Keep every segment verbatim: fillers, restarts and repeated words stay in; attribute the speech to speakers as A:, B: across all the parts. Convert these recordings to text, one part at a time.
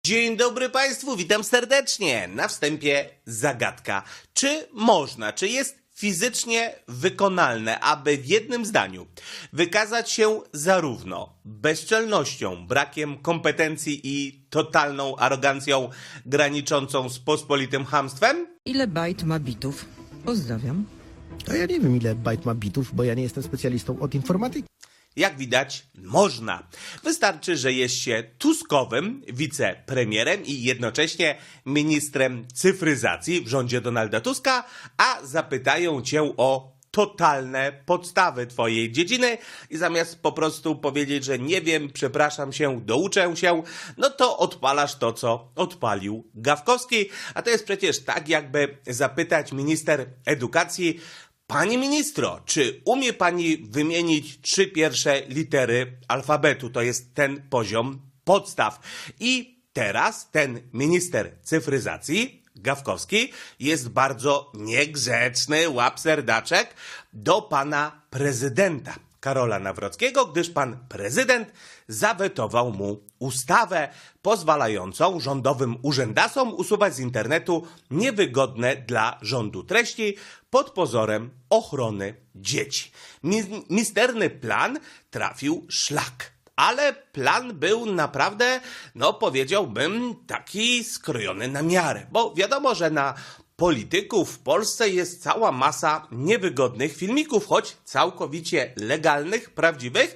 A: Dzień dobry Państwu, witam serdecznie. Na wstępie zagadka. Czy można, czy jest fizycznie wykonalne, aby w jednym zdaniu wykazać się zarówno bezczelnością, brakiem kompetencji i totalną arogancją graniczącą z pospolitym chamstwem?
B: Ile bajt ma bitów? Pozdrawiam.
C: A ja nie wiem, ile bajt ma bitów, bo ja nie jestem specjalistą od informatyki.
A: Jak widać, można. Wystarczy, że jest się Tuskowym wicepremierem i jednocześnie ministrem cyfryzacji w rządzie Donalda Tuska, a zapytają cię o totalne podstawy twojej dziedziny i zamiast po prostu powiedzieć, że nie wiem, przepraszam się, douczę się, no to odpalasz to, co odpalił Gawkowski. A to jest przecież tak, jakby zapytać minister edukacji: Pani ministro, czy umie pani wymienić trzy pierwsze litery alfabetu? To jest ten poziom podstaw. I teraz ten minister cyfryzacji, Gawkowski, jest bardzo niegrzeczny łapserdaczek do pana prezydenta Karola Nawrockiego, gdyż pan prezydent zawetował mu ustawę pozwalającą rządowym urzędasom usuwać z internetu niewygodne dla rządu treści pod pozorem ochrony dzieci. Mi- misterny plan trafił szlak. Ale plan był naprawdę, no powiedziałbym, taki skrojony na miarę. Bo wiadomo, że na polityków w Polsce jest cała masa niewygodnych filmików, choć całkowicie legalnych, prawdziwych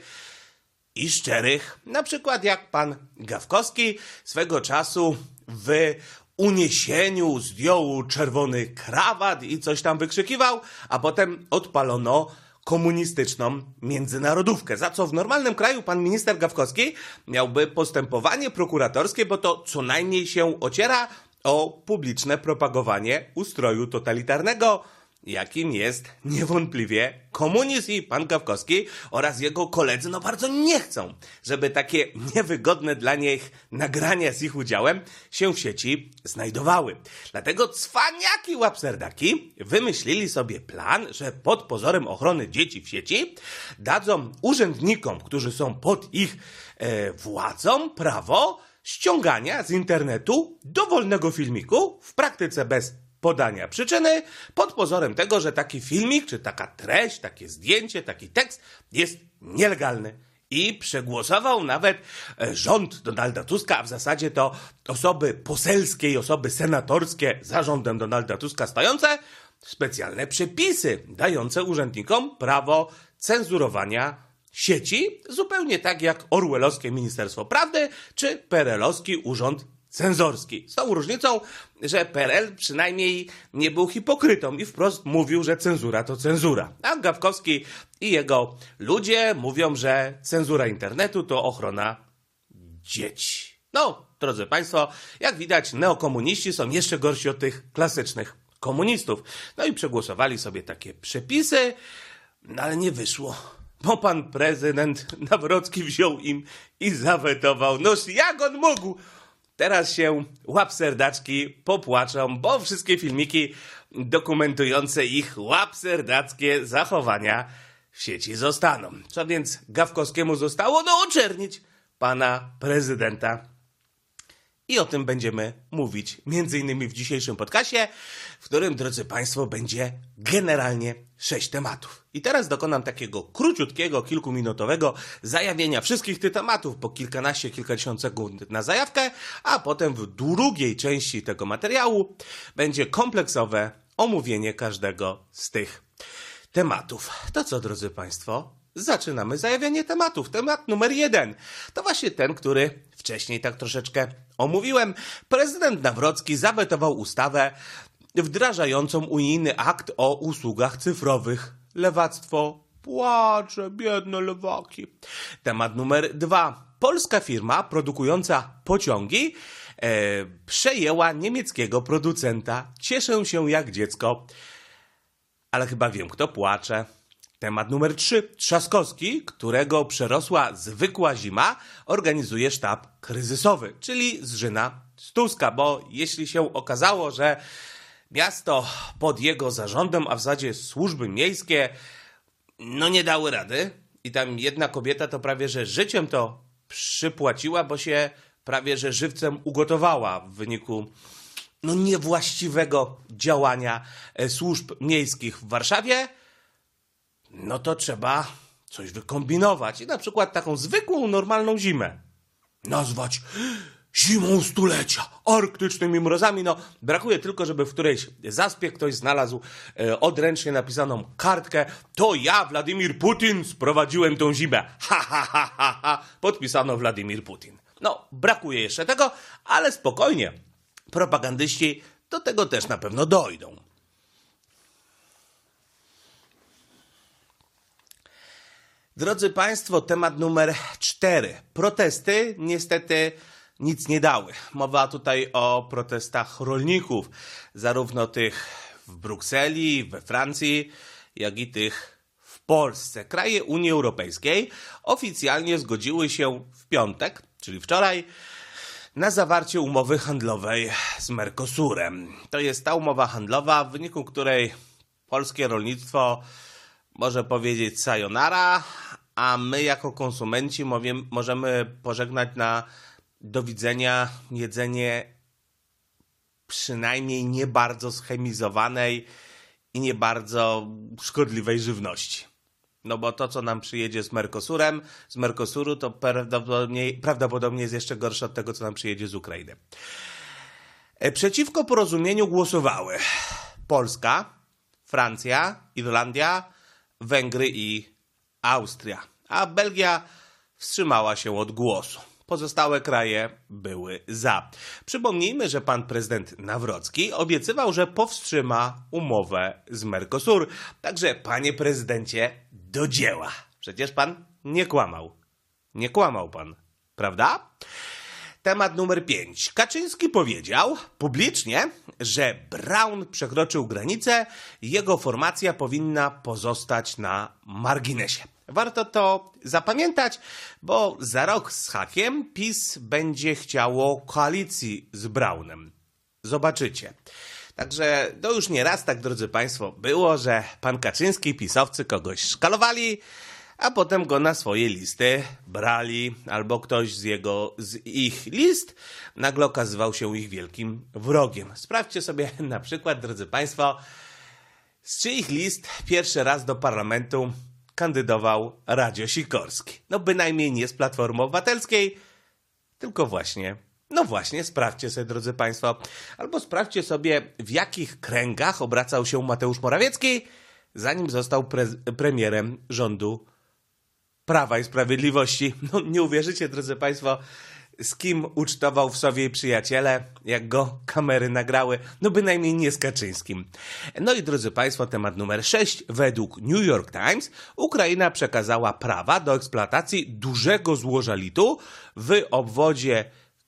A: i szczerych. Na przykład jak pan Gawkowski swego czasu w uniesieniu zdjął czerwony krawat i coś tam wykrzykiwał, a potem odpalono komunistyczną międzynarodówkę, za co w normalnym kraju pan minister Gawkowski miałby postępowanie prokuratorskie, bo to co najmniej się ociera o publiczne propagowanie ustroju totalitarnego, jakim jest niewątpliwie komunizm, i pan Gawkowski oraz jego koledzy no bardzo nie chcą, żeby takie niewygodne dla nich nagrania z ich udziałem się w sieci znajdowały. Dlatego cwaniaki łapserdaki wymyślili sobie plan, że pod pozorem ochrony dzieci w sieci dadzą urzędnikom, którzy są pod ich e, władzą, prawo ściągania z internetu dowolnego filmiku, w praktyce bez podania przyczyny, pod pozorem tego, że taki filmik, czy taka treść, takie zdjęcie, taki tekst jest nielegalny. I przegłosował nawet rząd Donalda Tuska, a w zasadzie to osoby poselskie i osoby senatorskie za rządem Donalda Tuska stojące, specjalne przepisy dające urzędnikom prawo cenzurowania sieci, zupełnie tak jak orwellowskie Ministerstwo Prawdy czy perelowski Urząd Cenzorski. Z tą różnicą, że P R L przynajmniej nie był hipokrytą i wprost mówił, że cenzura to cenzura. A Gawkowski i jego ludzie mówią, że cenzura internetu to ochrona dzieci. No, drodzy Państwo, jak widać, neokomuniści są jeszcze gorsi od tych klasycznych komunistów. No i przegłosowali sobie takie przepisy, no ale nie wyszło. Bo pan prezydent Nawrocki wziął im i zawetował. Noż jak on mógł? Teraz się łapserdaczki popłaczą, bo wszystkie filmiki dokumentujące ich łapserdackie zachowania w sieci zostaną. Co więc Gawkowskiemu zostało? No oczernić pana prezydenta. I o tym będziemy mówić między innymi w dzisiejszym podcastie, w którym, drodzy Państwo, będzie generalnie sześć tematów. I teraz dokonam takiego króciutkiego, kilkuminutowego zajawienia wszystkich tych tematów po kilkanaście, kilkadziesiąt sekund na zajawkę, a potem w drugiej części tego materiału będzie kompleksowe omówienie każdego z tych tematów. To co, drodzy Państwo? Zaczynamy zajawianie tematów. Temat numer jeden to właśnie ten, który wcześniej tak troszeczkę omówiłem. Prezydent Nawrocki zawetował ustawę wdrażającą unijny akt o usługach cyfrowych. Lewactwo płacze, biedne lewaki. Temat numer dwa. Polska firma produkująca pociągi e, przejęła niemieckiego producenta. Cieszę się jak dziecko, ale chyba wiem, kto płacze. Temat numer trzy. Trzaskowski, którego przerosła zwykła zima, organizuje sztab kryzysowy, czyli zżyna z Tuska, bo jeśli się okazało, że miasto pod jego zarządem, a w zasadzie służby miejskie, no nie dały rady i tam jedna kobieta to prawie, że życiem to przypłaciła, bo się prawie że żywcem ugotowała w wyniku no, niewłaściwego działania służb miejskich w Warszawie, no to trzeba coś wykombinować i na przykład taką zwykłą, normalną zimę nazwać zimą stulecia, arktycznymi mrozami. No, brakuje tylko, żeby w którejś zaspie ktoś znalazł e, odręcznie napisaną kartkę: to ja, Władimir Putin, sprowadziłem tą zimę. Ha, ha, ha, ha, ha. Podpisano Władimir Putin. No, brakuje jeszcze tego, ale spokojnie. Propagandyści do tego też na pewno dojdą. Drodzy Państwo, temat numer cztery. Protesty niestety nic nie dały. Mowa tutaj o protestach rolników, zarówno tych w Brukseli, we Francji, jak i tych w Polsce. Kraje Unii Europejskiej oficjalnie zgodziły się w piątek, czyli wczoraj, na zawarcie umowy handlowej z Mercosurem. To jest ta umowa handlowa, w wyniku której polskie rolnictwo może powiedzieć sayonara, a my jako konsumenci możemy pożegnać na do widzenia jedzenie przynajmniej nie bardzo schemizowanej i nie bardzo szkodliwej żywności. No bo to, co nam przyjedzie z Mercosurem, z Mercosuru, to prawdopodobnie, prawdopodobnie jest jeszcze gorsze od tego, co nam przyjedzie z Ukrainy. Przeciwko porozumieniu głosowały Polska, Francja, Irlandia, Węgry i Austria, a Belgia wstrzymała się od głosu. Pozostałe kraje były za. Przypomnijmy, że pan prezydent Nawrocki obiecywał, że powstrzyma umowę z Mercosur. Także, panie prezydencie, do dzieła. Przecież pan nie kłamał. Nie kłamał pan, prawda? Temat numer pięć. Kaczyński powiedział publicznie, że Braun przekroczył granicę i jego formacja powinna pozostać na marginesie. Warto to zapamiętać, bo za rok z hakiem PiS będzie chciało koalicji z Braunem. Zobaczycie. Także to już nie raz tak, drodzy Państwo, było, że pan Kaczyński i pisowcy kogoś szkalowali, a potem go na swoje listy brali, albo ktoś z jego, z ich list nagle okazywał się ich wielkim wrogiem. Sprawdźcie sobie na przykład, drodzy Państwo, z czyich list pierwszy raz do parlamentu kandydował Radzio Sikorski. No bynajmniej nie z Platformy Obywatelskiej, tylko właśnie, no właśnie, sprawdźcie sobie, drodzy Państwo, albo sprawdźcie sobie, w jakich kręgach obracał się Mateusz Morawiecki, zanim został pre- premierem rządu Prawa i Sprawiedliwości. No nie uwierzycie, drodzy Państwo, z kim ucztował w sobie przyjaciele, jak go kamery nagrały, no bynajmniej nie z Kaczyńskim. No i drodzy Państwo, temat numer sześć. Według New York Times Ukraina przekazała prawa do eksploatacji dużego złoża litu w obwodzie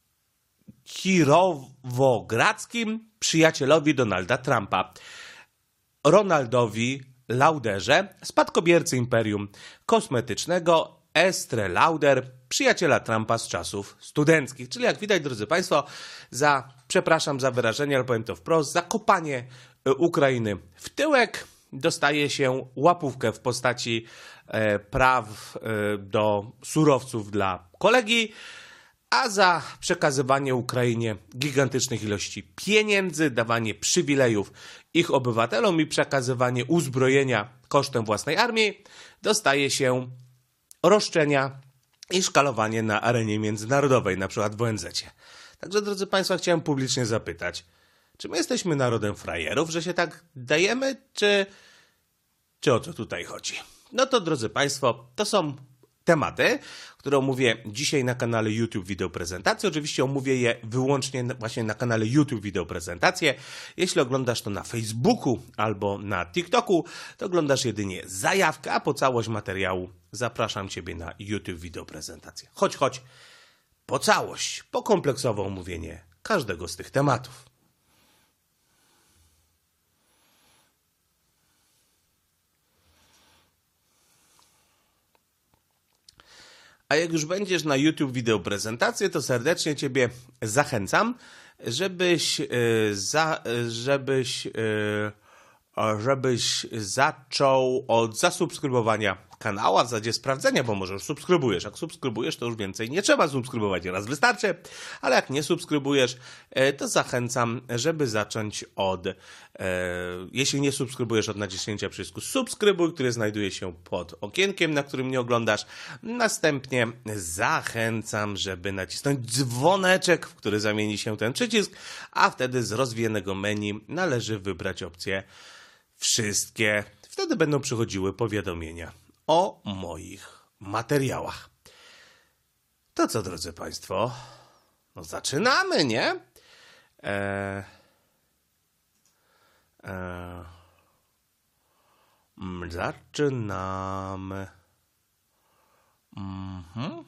A: kirowogradzkim przyjacielowi Donalda Trumpa, Ronaldowi Lauderze, spadkobiercy imperium kosmetycznego Estée Lauder, przyjaciela Trumpa z czasów studenckich. Czyli jak widać, drodzy Państwo, za, przepraszam za wyrażenie, ale powiem to wprost, za kopanie Ukrainy w tyłek dostaje się łapówkę w postaci e, praw e, do surowców dla kolegi, a za przekazywanie Ukrainie gigantycznych ilości pieniędzy, dawanie przywilejów ich obywatelom i przekazywanie uzbrojenia kosztem własnej armii dostaje się roszczenia i szkalowanie na arenie międzynarodowej, na przykład w O N Z-cie. Także, drodzy Państwo, chciałem publicznie zapytać, czy my jesteśmy narodem frajerów, że się tak dajemy, czy, czy o co tutaj chodzi? No to, drodzy Państwo, to są tematy, które omówię dzisiaj na kanale YouTube Wideo Prezentacje. Oczywiście omówię je wyłącznie właśnie na kanale YouTube Wideo Prezentacje. Jeśli oglądasz to na Facebooku albo na TikToku, to oglądasz jedynie zajawkę, a po całość materiału zapraszam Ciebie na YouTube Wideo Prezentacje. Chodź, chodź, po całość, po kompleksowe omówienie każdego z tych tematów. A jak już będziesz na YouTube Wideo Prezentacje, to serdecznie Ciebie zachęcam, żebyś, za, żebyś, żebyś zaczął od zasubskrybowania kanału, a w zasadzie sprawdzenia, bo może już subskrybujesz. Jak subskrybujesz, to już więcej nie trzeba subskrybować, raz wystarczy, ale jak nie subskrybujesz, to zachęcam, żeby zacząć od, e, jeśli nie subskrybujesz, od naciśnięcia przycisku subskrybuj, który znajduje się pod okienkiem, na którym mnie oglądasz. Następnie zachęcam, żeby nacisnąć dzwoneczek, w który zamieni się ten przycisk, a wtedy z rozwijanego menu należy wybrać opcję wszystkie. Wtedy będą przychodziły powiadomienia o moich materiałach. To co, drodzy Państwo? No zaczynamy, nie? Eee, eee, mm, zaczynamy. Mhm.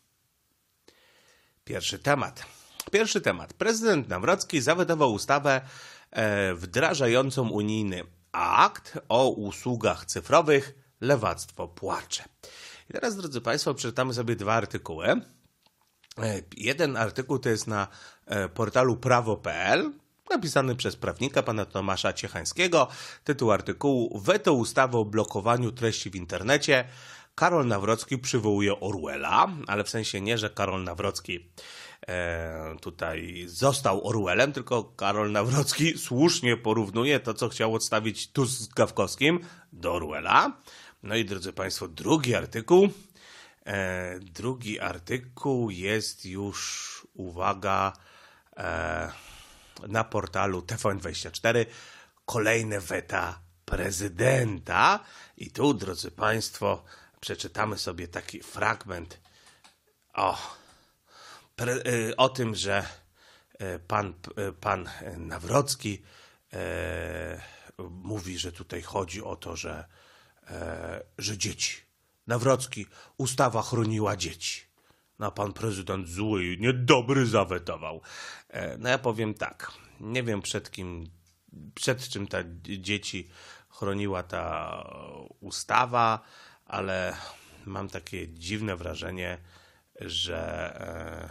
A: Pierwszy temat. Pierwszy temat. Prezydent Nawrocki zawetował ustawę e, wdrażającą unijny akt o usługach cyfrowych Lewactwo płacze. I teraz, drodzy Państwo, przeczytamy sobie dwa artykuły. Jeden artykuł to jest na portalu prawo kropka p l, napisany przez prawnika pana Tomasza Ciechańskiego. Tytuł artykułu: Weto ustawy o blokowaniu treści w internecie. Karol Nawrocki przywołuje Orwella, ale w sensie nie, że Karol Nawrocki e, tutaj został Orwellem, tylko Karol Nawrocki słusznie porównuje to, co chciał odstawić Tusk z Gawkowskim, do Orwella. No i drodzy Państwo, drugi artykuł. E, drugi artykuł jest już, uwaga, e, na portalu T V N dwadzieścia cztery. Kolejne weta prezydenta. I tu, drodzy Państwo, przeczytamy sobie taki fragment o, pre, o tym, że pan, pan Nawrocki e, mówi, że tutaj chodzi o to, że, e, że dzieci. Nawrocki, ustawa chroniła dzieci. No pan prezydent zły i niedobry zawetował. E, no ja powiem tak, nie wiem przed kim, przed czym ta dzieci chroniła ta ustawa, ale mam takie dziwne wrażenie, że e,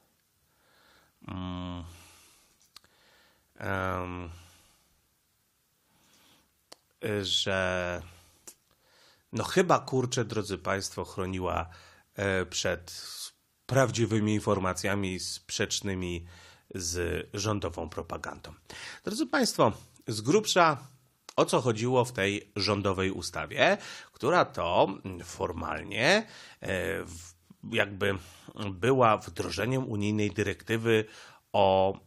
A: mm, e, że no chyba, kurczę, drodzy Państwo, chroniła e, przed prawdziwymi informacjami sprzecznymi z rządową propagandą. Drodzy Państwo, z grubsza o co chodziło w tej rządowej ustawie, która to formalnie jakby była wdrożeniem unijnej dyrektywy, o,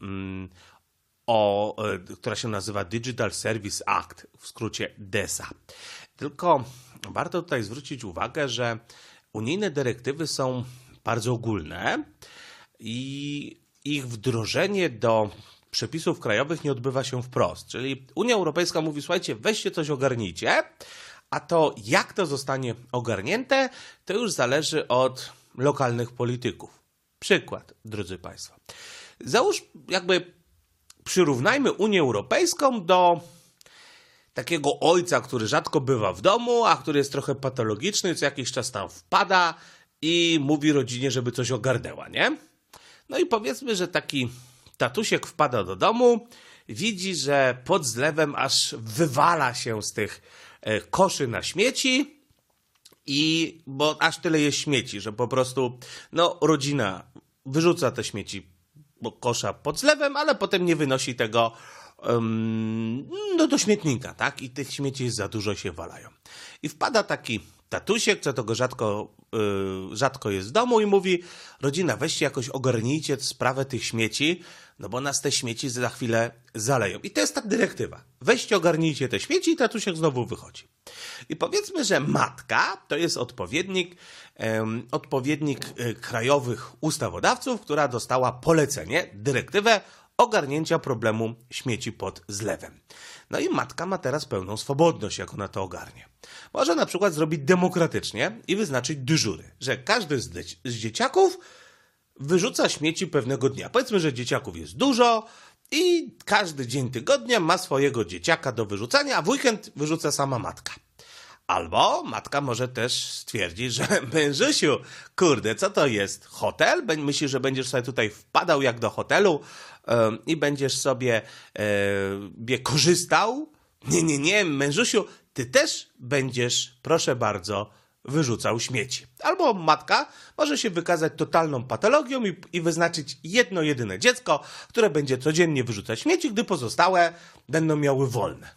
A: o, która się nazywa Digital Service Act, w skrócie D E S A. Tylko warto tutaj zwrócić uwagę, że unijne dyrektywy są bardzo ogólne i ich wdrożenie do przepisów krajowych nie odbywa się wprost. Czyli Unia Europejska mówi: słuchajcie, weźcie coś, ogarnijcie, a to jak to zostanie ogarnięte, to już zależy od lokalnych polityków. Przykład, drodzy Państwo. Załóż, jakby przyrównajmy Unię Europejską do takiego ojca, który rzadko bywa w domu, a który jest trochę patologiczny, co jakiś czas tam wpada i mówi rodzinie, żeby coś ogarnęła, nie? No i powiedzmy, że taki tatusiek wpada do domu, widzi, że pod zlewem aż wywala się z tych koszy na śmieci, i bo aż tyle jest śmieci, że po prostu no, rodzina wyrzuca te śmieci do kosza pod zlewem, ale potem nie wynosi tego um, no, do śmietnika, tak? I tych śmieci jest za dużo, się walają. I wpada taki tatusiek, co tego rzadko, yy, rzadko jest w domu, i mówi: rodzina, weźcie jakoś ogarnijcie sprawę tych śmieci, no bo nas te śmieci za chwilę zaleją. I to jest ta dyrektywa. Weźcie, ogarnijcie te śmieci, i tatusiek znowu wychodzi. I powiedzmy, że matka to jest odpowiednik, um, odpowiednik y, krajowych ustawodawców, która dostała polecenie, dyrektywę ogarnięcia problemu śmieci pod zlewem. No i matka ma teraz pełną swobodność, jak ona to ogarnie. Może na przykład zrobić demokratycznie i wyznaczyć dyżury, że każdy z, dzie- z dzieciaków wyrzuca śmieci pewnego dnia. Powiedzmy, że dzieciaków jest dużo i każdy dzień tygodnia ma swojego dzieciaka do wyrzucania, a w weekend wyrzuca sama matka. Albo matka może też stwierdzić, że mężusiu, kurde, co to jest? Hotel? Myślisz, że będziesz sobie tutaj wpadał jak do hotelu yy, i będziesz sobie yy, korzystał? Nie, nie, nie, mężusiu, ty też będziesz, proszę bardzo, wyrzucał śmieci. Albo matka może się wykazać totalną patologią i, i wyznaczyć jedno jedyne dziecko, które będzie codziennie wyrzucać śmieci, gdy pozostałe będą miały wolne.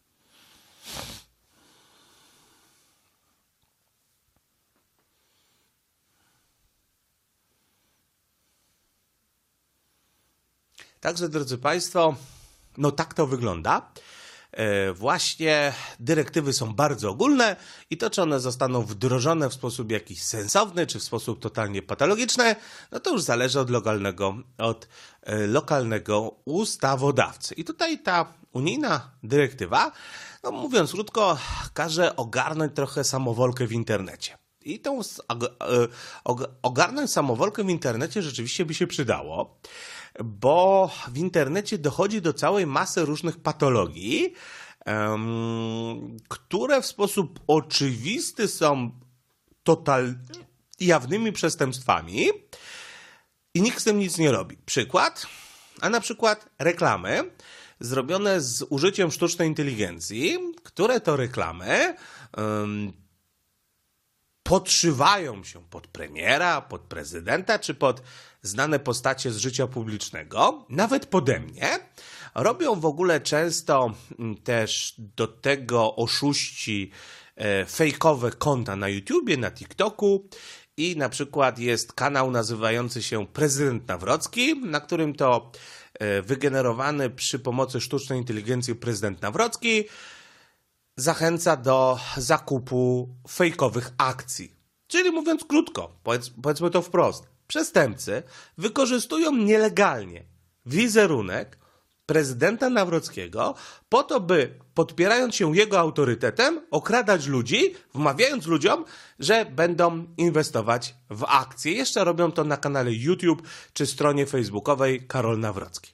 A: Także, drodzy Państwo, no tak to wygląda. E, właśnie dyrektywy są bardzo ogólne i to, czy one zostaną wdrożone w sposób jakiś sensowny, czy w sposób totalnie patologiczny, no to już zależy od lokalnego, od e, lokalnego ustawodawcy. I tutaj ta unijna dyrektywa, no mówiąc krótko, każe ogarnąć trochę samowolkę w internecie. I tą ogarnąć samowolkę w internecie rzeczywiście by się przydało, bo w internecie dochodzi do całej masy różnych patologii, um, które w sposób oczywisty są total jawnymi przestępstwami i nikt z tym nic nie robi. Przykład, a na przykład reklamy zrobione z użyciem sztucznej inteligencji, które to reklamy um, podszywają się pod premiera, pod prezydenta, czy pod znane postacie z życia publicznego, nawet pode mnie. Robią w ogóle często też do tego oszuści e, fejkowe konta na YouTubie, na TikToku i na przykład jest kanał nazywający się Prezydent Nawrocki, na którym to e, wygenerowany przy pomocy sztucznej inteligencji prezydent Nawrocki zachęca do zakupu fejkowych akcji. Czyli mówiąc krótko, powiedz, powiedzmy to wprost, przestępcy wykorzystują nielegalnie wizerunek prezydenta Nawrockiego po to, by podpierając się jego autorytetem, okradać ludzi, wmawiając ludziom, że będą inwestować w akcje. Jeszcze robią to na kanale YouTube czy stronie facebookowej Karol Nawrocki.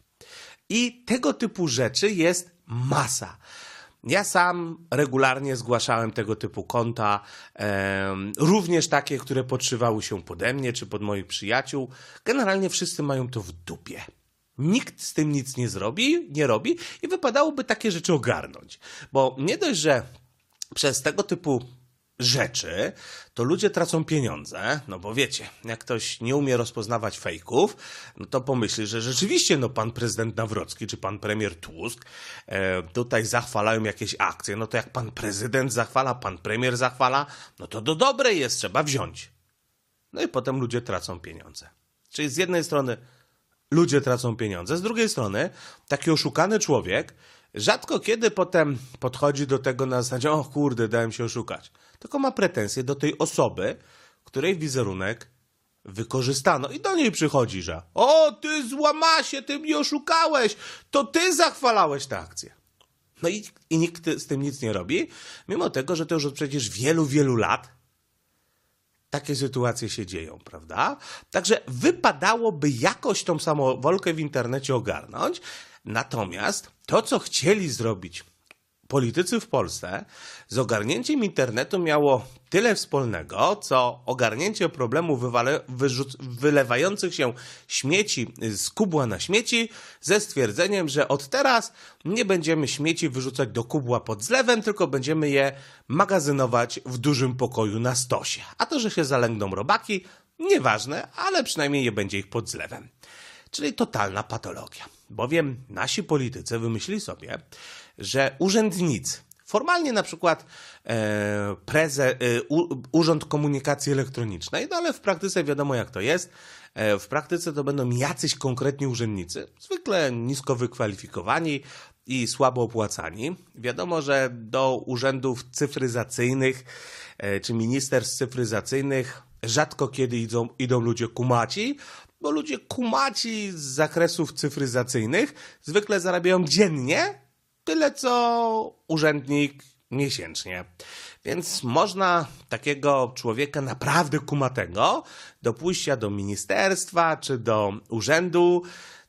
A: I tego typu rzeczy jest masa. Ja sam regularnie zgłaszałem tego typu konta, e, również takie, które podszywały się pode mnie czy pod moich przyjaciół. Generalnie wszyscy mają to w dupie. Nikt z tym nic nie zrobi, nie robi i wypadałoby takie rzeczy ogarnąć. Bo nie dość, że przez tego typu rzeczy, to ludzie tracą pieniądze, no bo wiecie, jak ktoś nie umie rozpoznawać fejków, no to pomyśli, że rzeczywiście no pan prezydent Nawrocki czy pan premier Tusk e, tutaj zachwalają jakieś akcje, no to jak pan prezydent zachwala, pan premier zachwala, no to do dobre jest, trzeba wziąć. No i potem ludzie tracą pieniądze. Czyli z jednej strony ludzie tracą pieniądze, z drugiej strony taki oszukany człowiek rzadko kiedy potem podchodzi do tego na zasadzie, o kurde, dałem się oszukać. Tylko ma pretensje do tej osoby, której wizerunek wykorzystano. I do niej przychodzi, że o, ty złamasie, ty mnie oszukałeś, to ty zachwalałeś tę akcję. No i, i nikt z tym nic nie robi, mimo tego, że to już od przecież wielu, wielu lat takie sytuacje się dzieją, prawda? Także wypadałoby jakoś tą samowolkę w internecie ogarnąć, natomiast to, co chcieli zrobić politycy w Polsce, z ogarnięciem internetu miało tyle wspólnego, co ogarnięcie problemu wywale, wyrzuc, wylewających się śmieci z kubła na śmieci ze stwierdzeniem, że od teraz nie będziemy śmieci wyrzucać do kubła pod zlewem, tylko będziemy je magazynować w dużym pokoju na stosie. A to, że się zalęgną robaki, nieważne, ale przynajmniej nie będzie ich pod zlewem. Czyli totalna patologia. Bowiem nasi politycy wymyślili sobie, że urzędnicy, formalnie na przykład e, preze, e, u, Urząd Komunikacji Elektronicznej, no ale w praktyce wiadomo jak to jest, e, w praktyce to będą jacyś konkretni urzędnicy, zwykle nisko wykwalifikowani i słabo opłacani. Wiadomo, że do urzędów cyfryzacyjnych e, czy ministerstw cyfryzacyjnych rzadko kiedy idą, idą ludzie kumaci, bo ludzie kumaci z zakresów cyfryzacyjnych zwykle zarabiają dziennie tyle, co urzędnik miesięcznie. Więc można takiego człowieka naprawdę kumatego do pójścia do ministerstwa czy do urzędu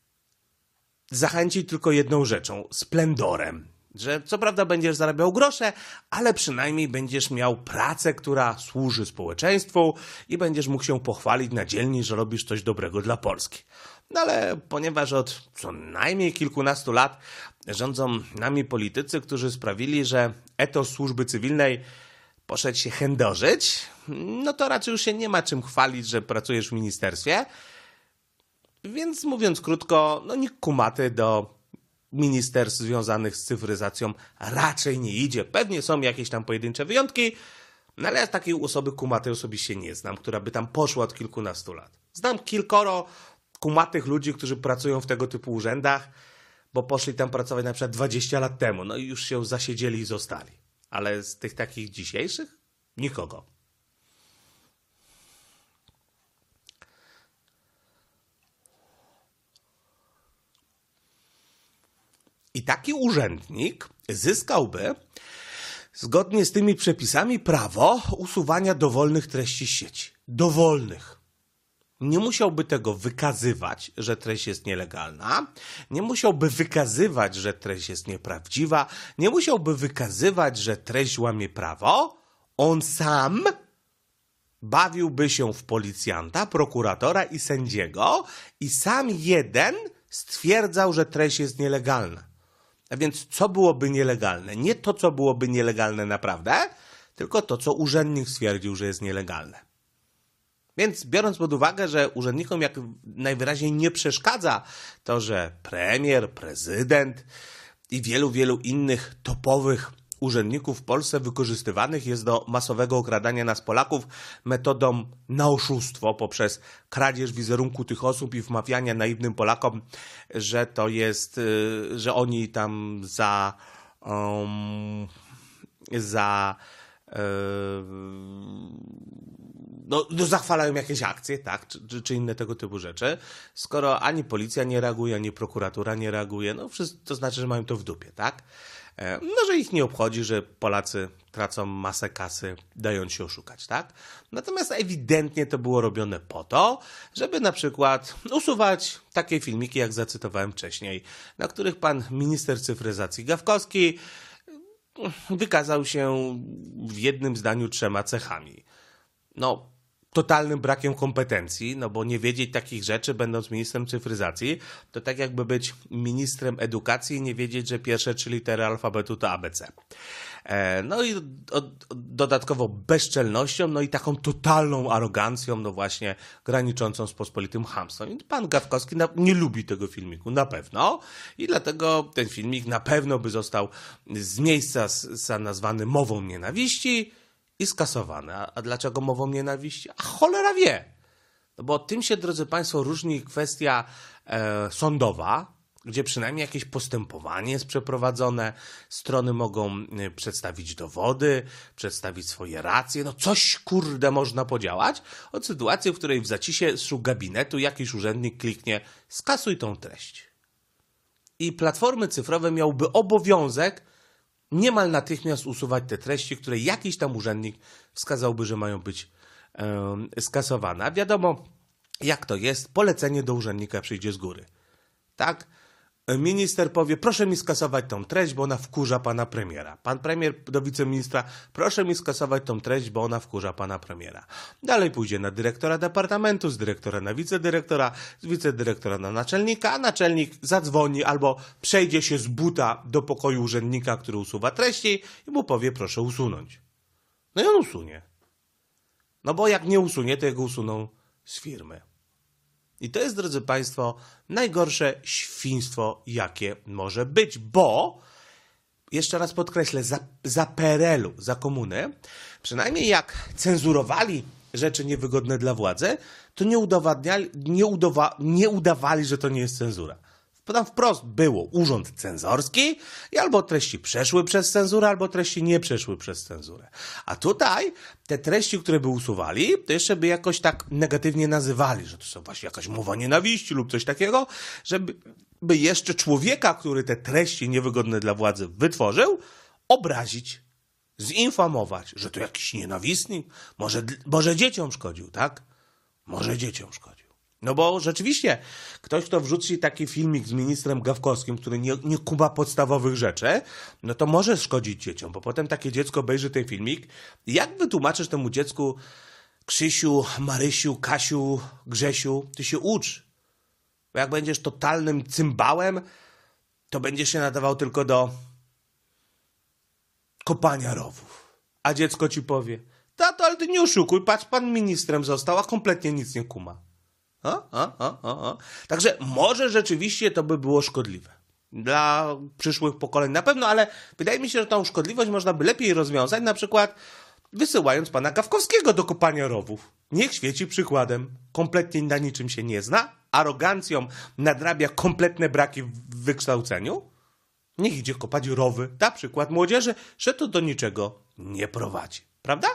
A: zachęcić tylko jedną rzeczą, splendorem. Że co prawda będziesz zarabiał grosze, ale przynajmniej będziesz miał pracę, która służy społeczeństwu i będziesz mógł się pochwalić na dzielni, że robisz coś dobrego dla Polski. No ale ponieważ od co najmniej kilkunastu lat rządzą nami politycy, którzy sprawili, że etos służby cywilnej poszedł się chędożyć, no to raczej już się nie ma czym chwalić, że pracujesz w ministerstwie. Więc mówiąc krótko, no nikt kumaty do ministerstw związanych z cyfryzacją raczej nie idzie. Pewnie są jakieś tam pojedyncze wyjątki, no ale ja takiej osoby kumatej osobiście nie znam, która by tam poszła od kilkunastu lat. Znam kilkoro kumatych ludzi, którzy pracują w tego typu urzędach, bo poszli tam pracować na przykład dwadzieścia lat temu, no i już się zasiedzieli i zostali. Ale z tych takich dzisiejszych? Nikogo. I taki urzędnik zyskałby, zgodnie z tymi przepisami, prawo usuwania dowolnych treści z sieci. Dowolnych. Nie musiałby tego wykazywać, że treść jest nielegalna. Nie musiałby wykazywać, że treść jest nieprawdziwa. Nie musiałby wykazywać, że treść łamie prawo. On sam bawiłby się w policjanta, prokuratora i sędziego i sam jeden stwierdzał, że treść jest nielegalna. A więc co byłoby nielegalne? Nie to, co byłoby nielegalne naprawdę, tylko to, co urzędnik stwierdził, że jest nielegalne. Więc biorąc pod uwagę, że urzędnikom jak najwyraźniej nie przeszkadza to, że premier, prezydent i wielu, wielu innych topowych urzędników w Polsce wykorzystywanych jest do masowego okradania nas Polaków metodą na oszustwo poprzez kradzież wizerunku tych osób i wmawiania naiwnym Polakom, że to jest, że oni tam za um, za No, no zachwalają jakieś akcje, tak, czy, czy inne tego typu rzeczy. Skoro ani policja nie reaguje, ani prokuratura nie reaguje, no to znaczy, że mają to w dupie, tak? No, że ich nie obchodzi, że Polacy tracą masę kasy, dając się oszukać, tak? Natomiast ewidentnie to było robione po to, żeby na przykład usuwać takie filmiki, jak zacytowałem wcześniej, na których pan minister cyfryzacji Gawkowski wykazał się w jednym zdaniu trzema cechami. No, totalnym brakiem kompetencji, no bo nie wiedzieć takich rzeczy, będąc ministrem cyfryzacji, to tak jakby być ministrem edukacji i nie wiedzieć, że pierwsze trzy litery alfabetu to A B C. No i dodatkowo bezczelnością, no i taką totalną arogancją, no właśnie graniczącą z pospolitym chamstwem. I pan Gawkowski nie lubi tego filmiku, na pewno. I dlatego ten filmik na pewno by został z miejsca nazwany mową nienawiści i skasowany. A dlaczego mową nienawiści? A cholera wie. No bo tym się, drodzy Państwo, różni kwestia e, sądowa, gdzie przynajmniej jakieś postępowanie jest przeprowadzone, strony mogą przedstawić dowody, przedstawić swoje racje, no coś kurde można podziałać, od sytuacji, w której w zacisie z gabinetu jakiś urzędnik kliknie skasuj tą treść. I platformy cyfrowe miałby obowiązek niemal natychmiast usuwać te treści, które jakiś tam urzędnik wskazałby, że mają być um, skasowane. A wiadomo, jak to jest, polecenie do urzędnika przyjdzie z góry. Tak? Minister powie, proszę mi skasować tą treść, bo ona wkurza pana premiera. Pan premier do wiceministra, proszę mi skasować tą treść, bo ona wkurza pana premiera. Dalej pójdzie na dyrektora departamentu, z dyrektora na wicedyrektora, z wicedyrektora na naczelnika, a naczelnik zadzwoni albo przejdzie się z buta do pokoju urzędnika, który usuwa treści i mu powie, proszę usunąć. No i on usunie. No bo jak nie usunie, to jego usuną z firmy. I to jest, drodzy Państwo, najgorsze świństwo, jakie może być, bo, jeszcze raz podkreślę, za, za P R L u, za komuny, przynajmniej jak cenzurowali rzeczy niewygodne dla władzy, to nie, udowadniali, nie, udowa, nie udawali, że to nie jest cenzura. Tam wprost było urząd cenzorski i albo treści przeszły przez cenzurę, albo treści nie przeszły przez cenzurę. A tutaj te treści, które by usuwali, to jeszcze by jakoś tak negatywnie nazywali, że to są właśnie jakaś mowa nienawiści lub coś takiego, żeby by jeszcze człowieka, który te treści niewygodne dla władzy wytworzył, obrazić, zinformować, że to jakiś nienawistnik, może, może dzieciom szkodził, tak? Może dzieciom szkodził. No bo rzeczywiście ktoś, kto wrzuci taki filmik z ministrem Gawkowskim, który nie, nie kuma podstawowych rzeczy, no to może szkodzić dzieciom, bo potem takie dziecko obejrzy ten filmik. Jak wytłumaczysz temu dziecku, Krzysiu, Marysiu, Kasiu, Grzesiu, ty się ucz. Bo jak będziesz totalnym cymbałem, to będziesz się nadawał tylko do kopania rowów. A dziecko ci powie, Tato, ale ty nie oszukuj, patrz, pan ministrem został, a kompletnie nic nie kuma. A, a, a, a, a. Także może rzeczywiście to by było szkodliwe dla przyszłych pokoleń na pewno, ale wydaje mi się, że tą szkodliwość można by lepiej rozwiązać, na przykład wysyłając pana Gawkowskiego do kopania rowów. Niech świeci przykładem. Kompletnie na niczym się nie zna, arogancją nadrabia kompletne braki w wykształceniu. Niech idzie kopać rowy. Da przykład młodzieży, że to do niczego nie prowadzi. Prawda?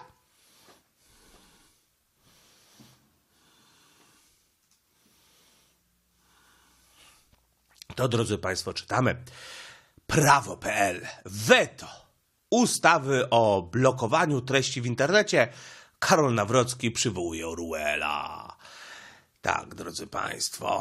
A: To, drodzy państwo, czytamy. Prawo kropka pe el. Weto. Ustawy o blokowaniu treści w internecie. Karol Nawrocki przywołuje Orwella. Tak, drodzy państwo.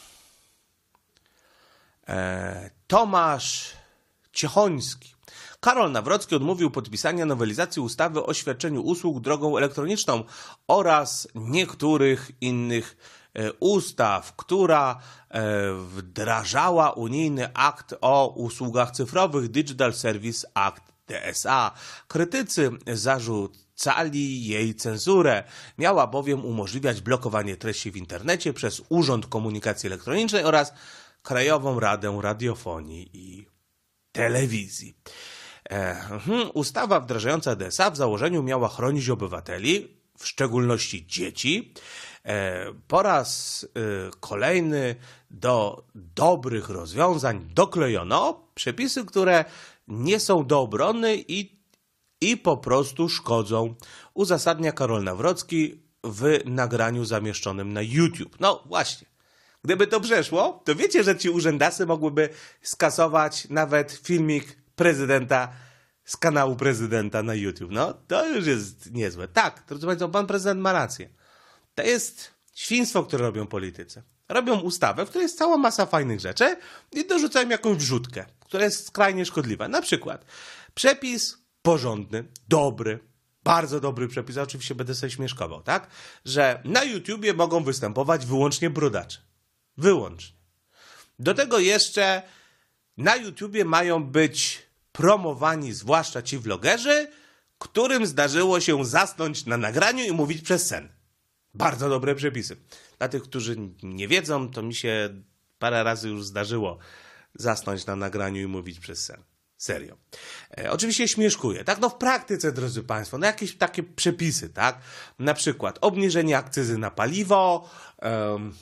A: E, Tomasz Ciechoński. Karol Nawrocki odmówił podpisania nowelizacji ustawy o świadczeniu usług drogą elektroniczną oraz niektórych innych e, ustaw, która e, wdrażała unijny akt o usługach cyfrowych Digital Service Act D S A. Krytycy zarzucali jej cenzurę. Miała bowiem umożliwiać blokowanie treści w internecie przez Urząd Komunikacji Elektronicznej oraz Krajową Radę Radiofonii i Telewizji. E, hmm, ustawa wdrażająca D S A w założeniu miała chronić obywateli, w szczególności dzieci. E, po raz e, kolejny do dobrych rozwiązań doklejono przepisy, które nie są do obrony i, i po prostu szkodzą. Uzasadnia Karol Nawrocki w nagraniu zamieszczonym na YouTube. No właśnie. Gdyby to przeszło, to wiecie, że ci urzędasy mogłyby skasować nawet filmik prezydenta z kanału prezydenta na YouTube. No, to już jest niezłe. Tak, drodzy państwo, pan prezydent ma rację. To jest świństwo, które robią politycy. Robią ustawę, w której jest cała masa fajnych rzeczy i dorzucają jakąś wrzutkę, która jest skrajnie szkodliwa. Na przykład przepis porządny, dobry, bardzo dobry przepis, oczywiście będę sobie śmieszkował, tak? Że na YouTubie mogą występować wyłącznie brodacze. Wyłącznie. Do tego jeszcze na YouTubie mają być promowani zwłaszcza ci vlogerzy, którym zdarzyło się zasnąć na nagraniu i mówić przez sen. Bardzo dobre przepisy. Dla tych, którzy nie wiedzą, to mi się parę razy już zdarzyło zasnąć na nagraniu i mówić przez sen. Serio. E, oczywiście śmieszkuję, tak? No w praktyce, drodzy państwo, no jakieś takie przepisy, tak? Na przykład obniżenie akcyzy na paliwo, um,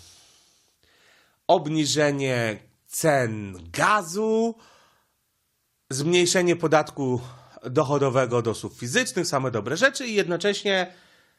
A: obniżenie cen gazu, zmniejszenie podatku dochodowego od osób fizycznych, same dobre rzeczy i jednocześnie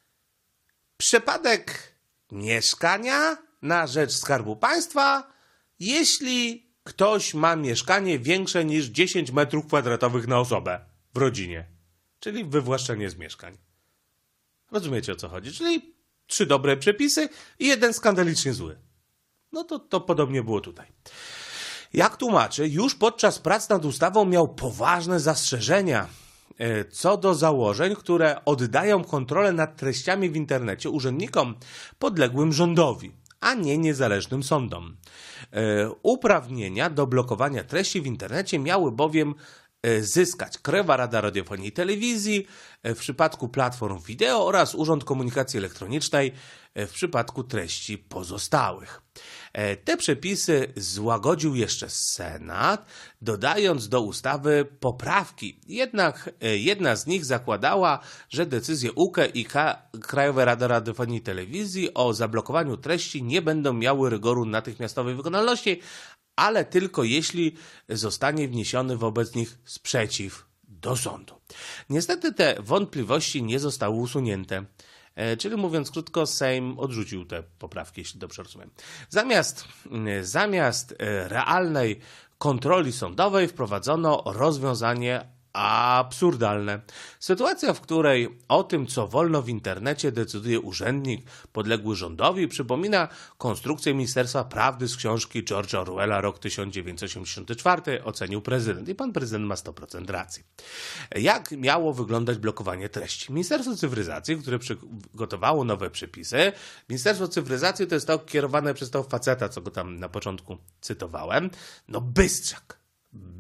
A: przepadek mieszkania na rzecz Skarbu Państwa, jeśli ktoś ma mieszkanie większe niż dziesięć metrów kwadratowych na osobę w rodzinie, czyli wywłaszczenie z mieszkań. Rozumiecie, o co chodzi? Czyli trzy dobre przepisy i jeden skandalicznie zły. No to, to podobnie było tutaj. Jak tłumaczy, już podczas prac nad ustawą miał poważne zastrzeżenia co do założeń, które oddają kontrolę nad treściami w internecie urzędnikom podległym rządowi, a nie niezależnym sądom. Uprawnienia do blokowania treści w internecie miały bowiem zyskać Krajowa Rada Radiofonii i Telewizji w przypadku platform wideo oraz Urząd Komunikacji Elektronicznej w przypadku treści pozostałych. Te przepisy złagodził jeszcze Senat, dodając do ustawy poprawki. Jednak jedna z nich zakładała, że decyzje U K E i Krajowa Rada Radiofonii i Telewizji o zablokowaniu treści nie będą miały rygoru natychmiastowej wykonalności, ale tylko jeśli zostanie wniesiony wobec nich sprzeciw do sądu. Niestety te wątpliwości nie zostały usunięte. Czyli mówiąc krótko, Sejm odrzucił te poprawki, jeśli dobrze rozumiem. Zamiast, zamiast realnej kontroli sądowej wprowadzono rozwiązanie absurdalne. Sytuacja, w której o tym, co wolno w internecie, decyduje urzędnik podległy rządowi, przypomina konstrukcję Ministerstwa Prawdy z książki George'a Orwella, rok tysiąc dziewięćset osiemdziesiąty czwarty, ocenił prezydent. I pan prezydent ma sto procent racji. Jak miało wyglądać blokowanie treści? Ministerstwo Cyfryzacji, które przygotowało nowe przepisy, Ministerstwo Cyfryzacji to jest to kierowane przez tego faceta, co go tam na początku cytowałem, no Bystrzak.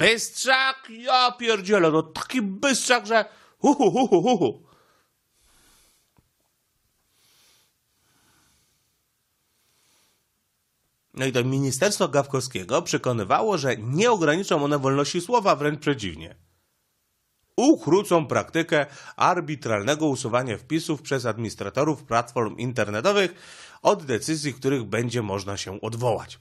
A: Bystrzak, ja pierdzielę, no taki Bystrzak, że hu, hu, hu, hu, hu. No i to Ministerstwo Gawkowskiego przekonywało, że nie ograniczą one wolności słowa, wręcz przeciwnie. Ukrócą praktykę arbitralnego usuwania wpisów przez administratorów platform internetowych od decyzji, których będzie można się odwołać.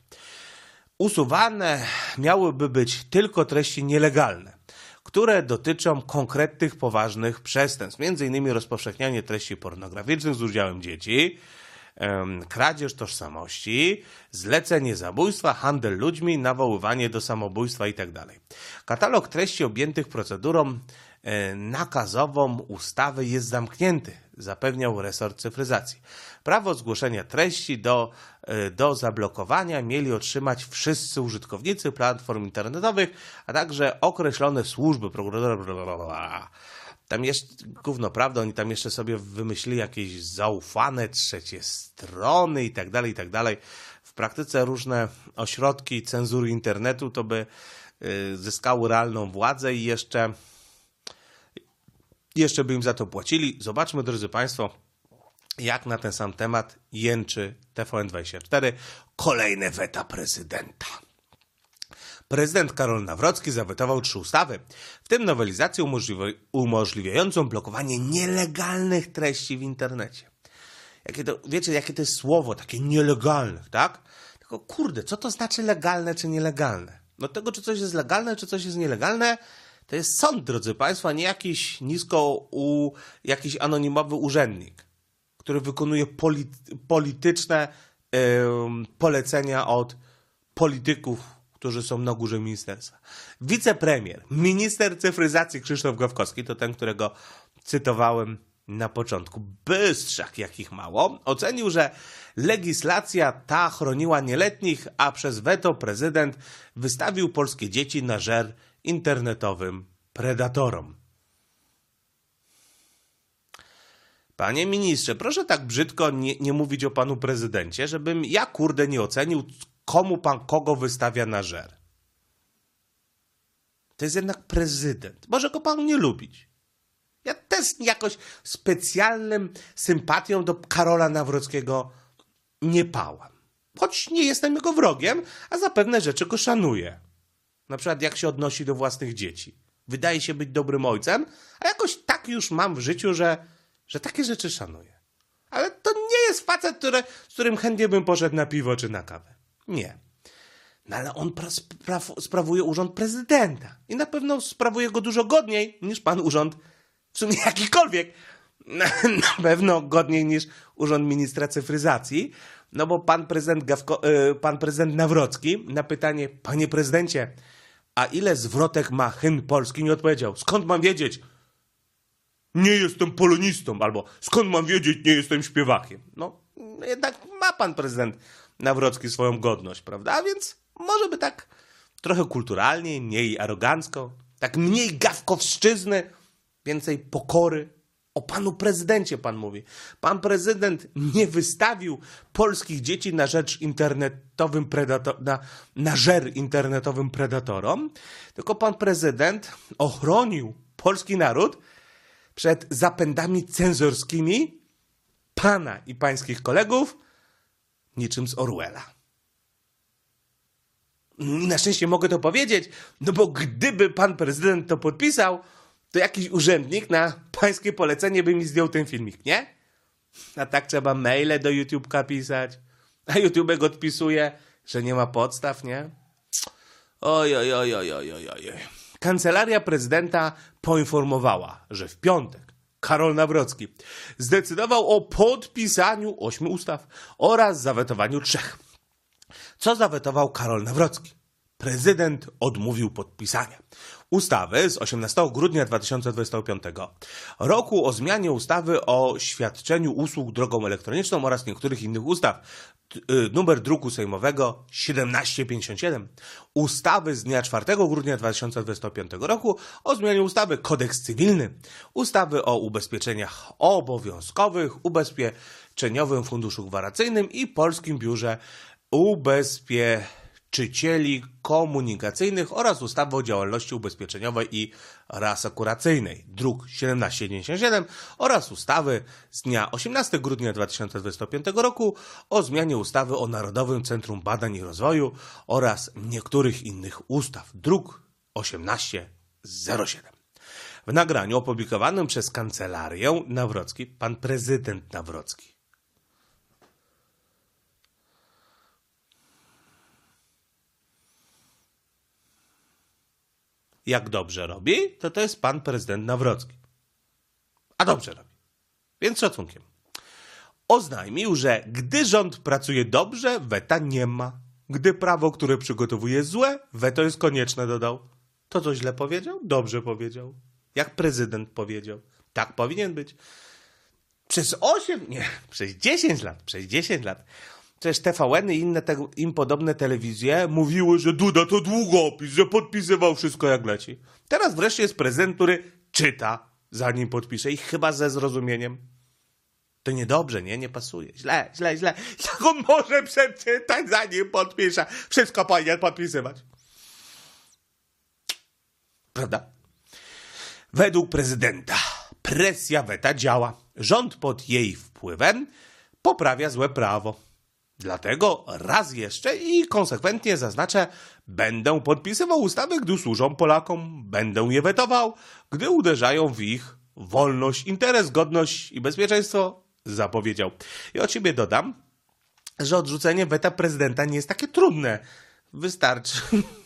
A: Usuwane miałyby być tylko treści nielegalne, które dotyczą konkretnych, poważnych przestępstw, między innymi rozpowszechnianie treści pornograficznych z udziałem dzieci, kradzież tożsamości, zlecenie zabójstwa, handel ludźmi, nawoływanie do samobójstwa itd. Katalog treści objętych procedurą nakazową ustawy jest zamknięty, zapewniał resort cyfryzacji. Prawo zgłoszenia treści do, do zablokowania mieli otrzymać wszyscy użytkownicy platform internetowych, a także określone służby prokuratora. Tam jeszcze, gówno prawda, oni tam jeszcze sobie wymyślili jakieś zaufane trzecie strony i tak dalej, i tak dalej. W praktyce różne ośrodki cenzury internetu to by y, zyskały realną władzę i jeszcze, jeszcze by im za to płacili. Zobaczmy, drodzy Państwo, jak na ten sam temat jęczy T V N dwadzieścia cztery. Kolejne weta prezydenta. Prezydent Karol Nawrocki zawetował trzy ustawy, w tym nowelizację umożliwi- umożliwiającą blokowanie nielegalnych treści w internecie. Jakie to, wiecie, jakie to jest słowo, takie nielegalnych, tak? Tylko kurde, co to znaczy legalne czy nielegalne? No tego, czy coś jest legalne, czy coś jest nielegalne, to jest sąd, drodzy Państwo, a nie jakiś nisko, u, jakiś anonimowy urzędnik, który wykonuje polit- polityczne yy, polecenia od polityków, którzy są na górze ministerstwa. Wicepremier, minister cyfryzacji Krzysztof Gawkowski, to ten, którego cytowałem na początku, bystrzak jakich mało, ocenił, że legislacja ta chroniła nieletnich, a przez weto prezydent wystawił polskie dzieci na żer internetowym predatorom. Panie ministrze, proszę tak brzydko nie, nie mówić o panu prezydencie, żebym ja kurde nie ocenił, komu pan kogo wystawia na żer. To jest jednak prezydent. Może go pan nie lubić. Ja też jakoś specjalnym sympatią do Karola Nawrockiego nie pałam. Choć nie jestem jego wrogiem, a za pewne rzeczy go szanuję. Na przykład jak się odnosi do własnych dzieci. Wydaje się być dobrym ojcem, a jakoś tak już mam w życiu, że, że takie rzeczy szanuję. Ale to nie jest facet, który, z którym chętnie bym poszedł na piwo czy na kawę. Nie. No ale on pra- pra- sprawuje urząd prezydenta. I na pewno sprawuje go dużo godniej niż pan urząd, w sumie jakikolwiek. Na pewno godniej niż urząd ministra cyfryzacji. No bo pan prezydent, Gawko- yy, pan prezydent Nawrocki na pytanie, panie prezydencie, a ile zwrotek ma hymn polski, nie odpowiedział. Skąd mam wiedzieć? Nie jestem polonistą. Albo skąd mam wiedzieć, nie jestem śpiewakiem. No jednak ma pan prezydent Nawrocki swoją godność, prawda? A więc może by tak trochę kulturalnie, mniej arogancko, tak mniej gawkowszczyzny, więcej pokory. O panu prezydencie pan mówi. Pan prezydent nie wystawił polskich dzieci na rzecz internetowym predator, na, na żer internetowym predatorom, tylko pan prezydent ochronił polski naród przed zapędami cenzorskimi pana i pańskich kolegów, niczym z Orwella. Na szczęście mogę to powiedzieć, no bo gdyby pan prezydent to podpisał, to jakiś urzędnik na pańskie polecenie by mi zdjął ten filmik, nie? A tak trzeba maile do YouTube'ka pisać, a YouTube'ek odpisuje, że nie ma podstaw, nie? Oj, oj, oj, oj, oj, oj, oj. Kancelaria prezydenta poinformowała, że w piątek Karol Nawrocki zdecydował o podpisaniu ośmiu ustaw oraz zawetowaniu trzech. Co zawetował Karol Nawrocki? Prezydent odmówił podpisania ustawy z osiemnastego grudnia dwa tysiące dwudziestego piątego roku o zmianie ustawy o świadczeniu usług drogą elektroniczną oraz niektórych innych ustaw, numer druku sejmowego siedemnaście pięćdziesiąt siedem, ustawy z dnia czwartego grudnia dwa tysiące dwudziestego piątego roku o zmianie ustawy Kodeks Cywilny, ustawy o ubezpieczeniach obowiązkowych, Ubezpieczeniowym Funduszu Gwarancyjnym i Polskim Biurze Ubezpieczeniowym. nauczycieli komunikacyjnych oraz ustawy o działalności ubezpieczeniowej i reasekuracyjnej, druk siedemnaście dziewięćdziesiąt siedem oraz ustawy z dnia osiemnastego grudnia dwa tysiące dwudziestego piątego roku o zmianie ustawy o Narodowym Centrum Badań i Rozwoju oraz niektórych innych ustaw, druk osiemnaście zero siedem. W nagraniu opublikowanym przez Kancelarię Nawrocki, pan prezydent Nawrocki jak dobrze robi, to to jest pan prezydent Nawrocki. A dobrze robi. Więc szacunkiem. Oznajmił, że gdy rząd pracuje dobrze, weta nie ma. Gdy prawo, które przygotowuje jest złe, weto jest konieczne, dodał. To co źle powiedział? Dobrze powiedział. Jak prezydent powiedział. Tak powinien być. Przez osiem, nie, przez dziesięć lat, przez dziesięć lat. Przecież T V N i inne te, im podobne telewizje mówiły, że Duda to długopis, że podpisywał wszystko jak leci. Teraz wreszcie jest prezydent, który czyta, zanim podpisze i chyba ze zrozumieniem. To niedobrze, nie? Nie pasuje. Źle, źle, źle. Jak on może przeczytać, zanim podpisze? Wszystko powinien podpisywać. Prawda? Według prezydenta presja weta działa. Rząd pod jej wpływem poprawia złe prawo. Dlatego raz jeszcze i konsekwentnie zaznaczę, będę podpisywał ustawy, gdy służą Polakom, będę je wetował, gdy uderzają w ich wolność, interes, godność i bezpieczeństwo, zapowiedział. I od siebie dodam, że odrzucenie weta prezydenta nie jest takie trudne. Wystarczy,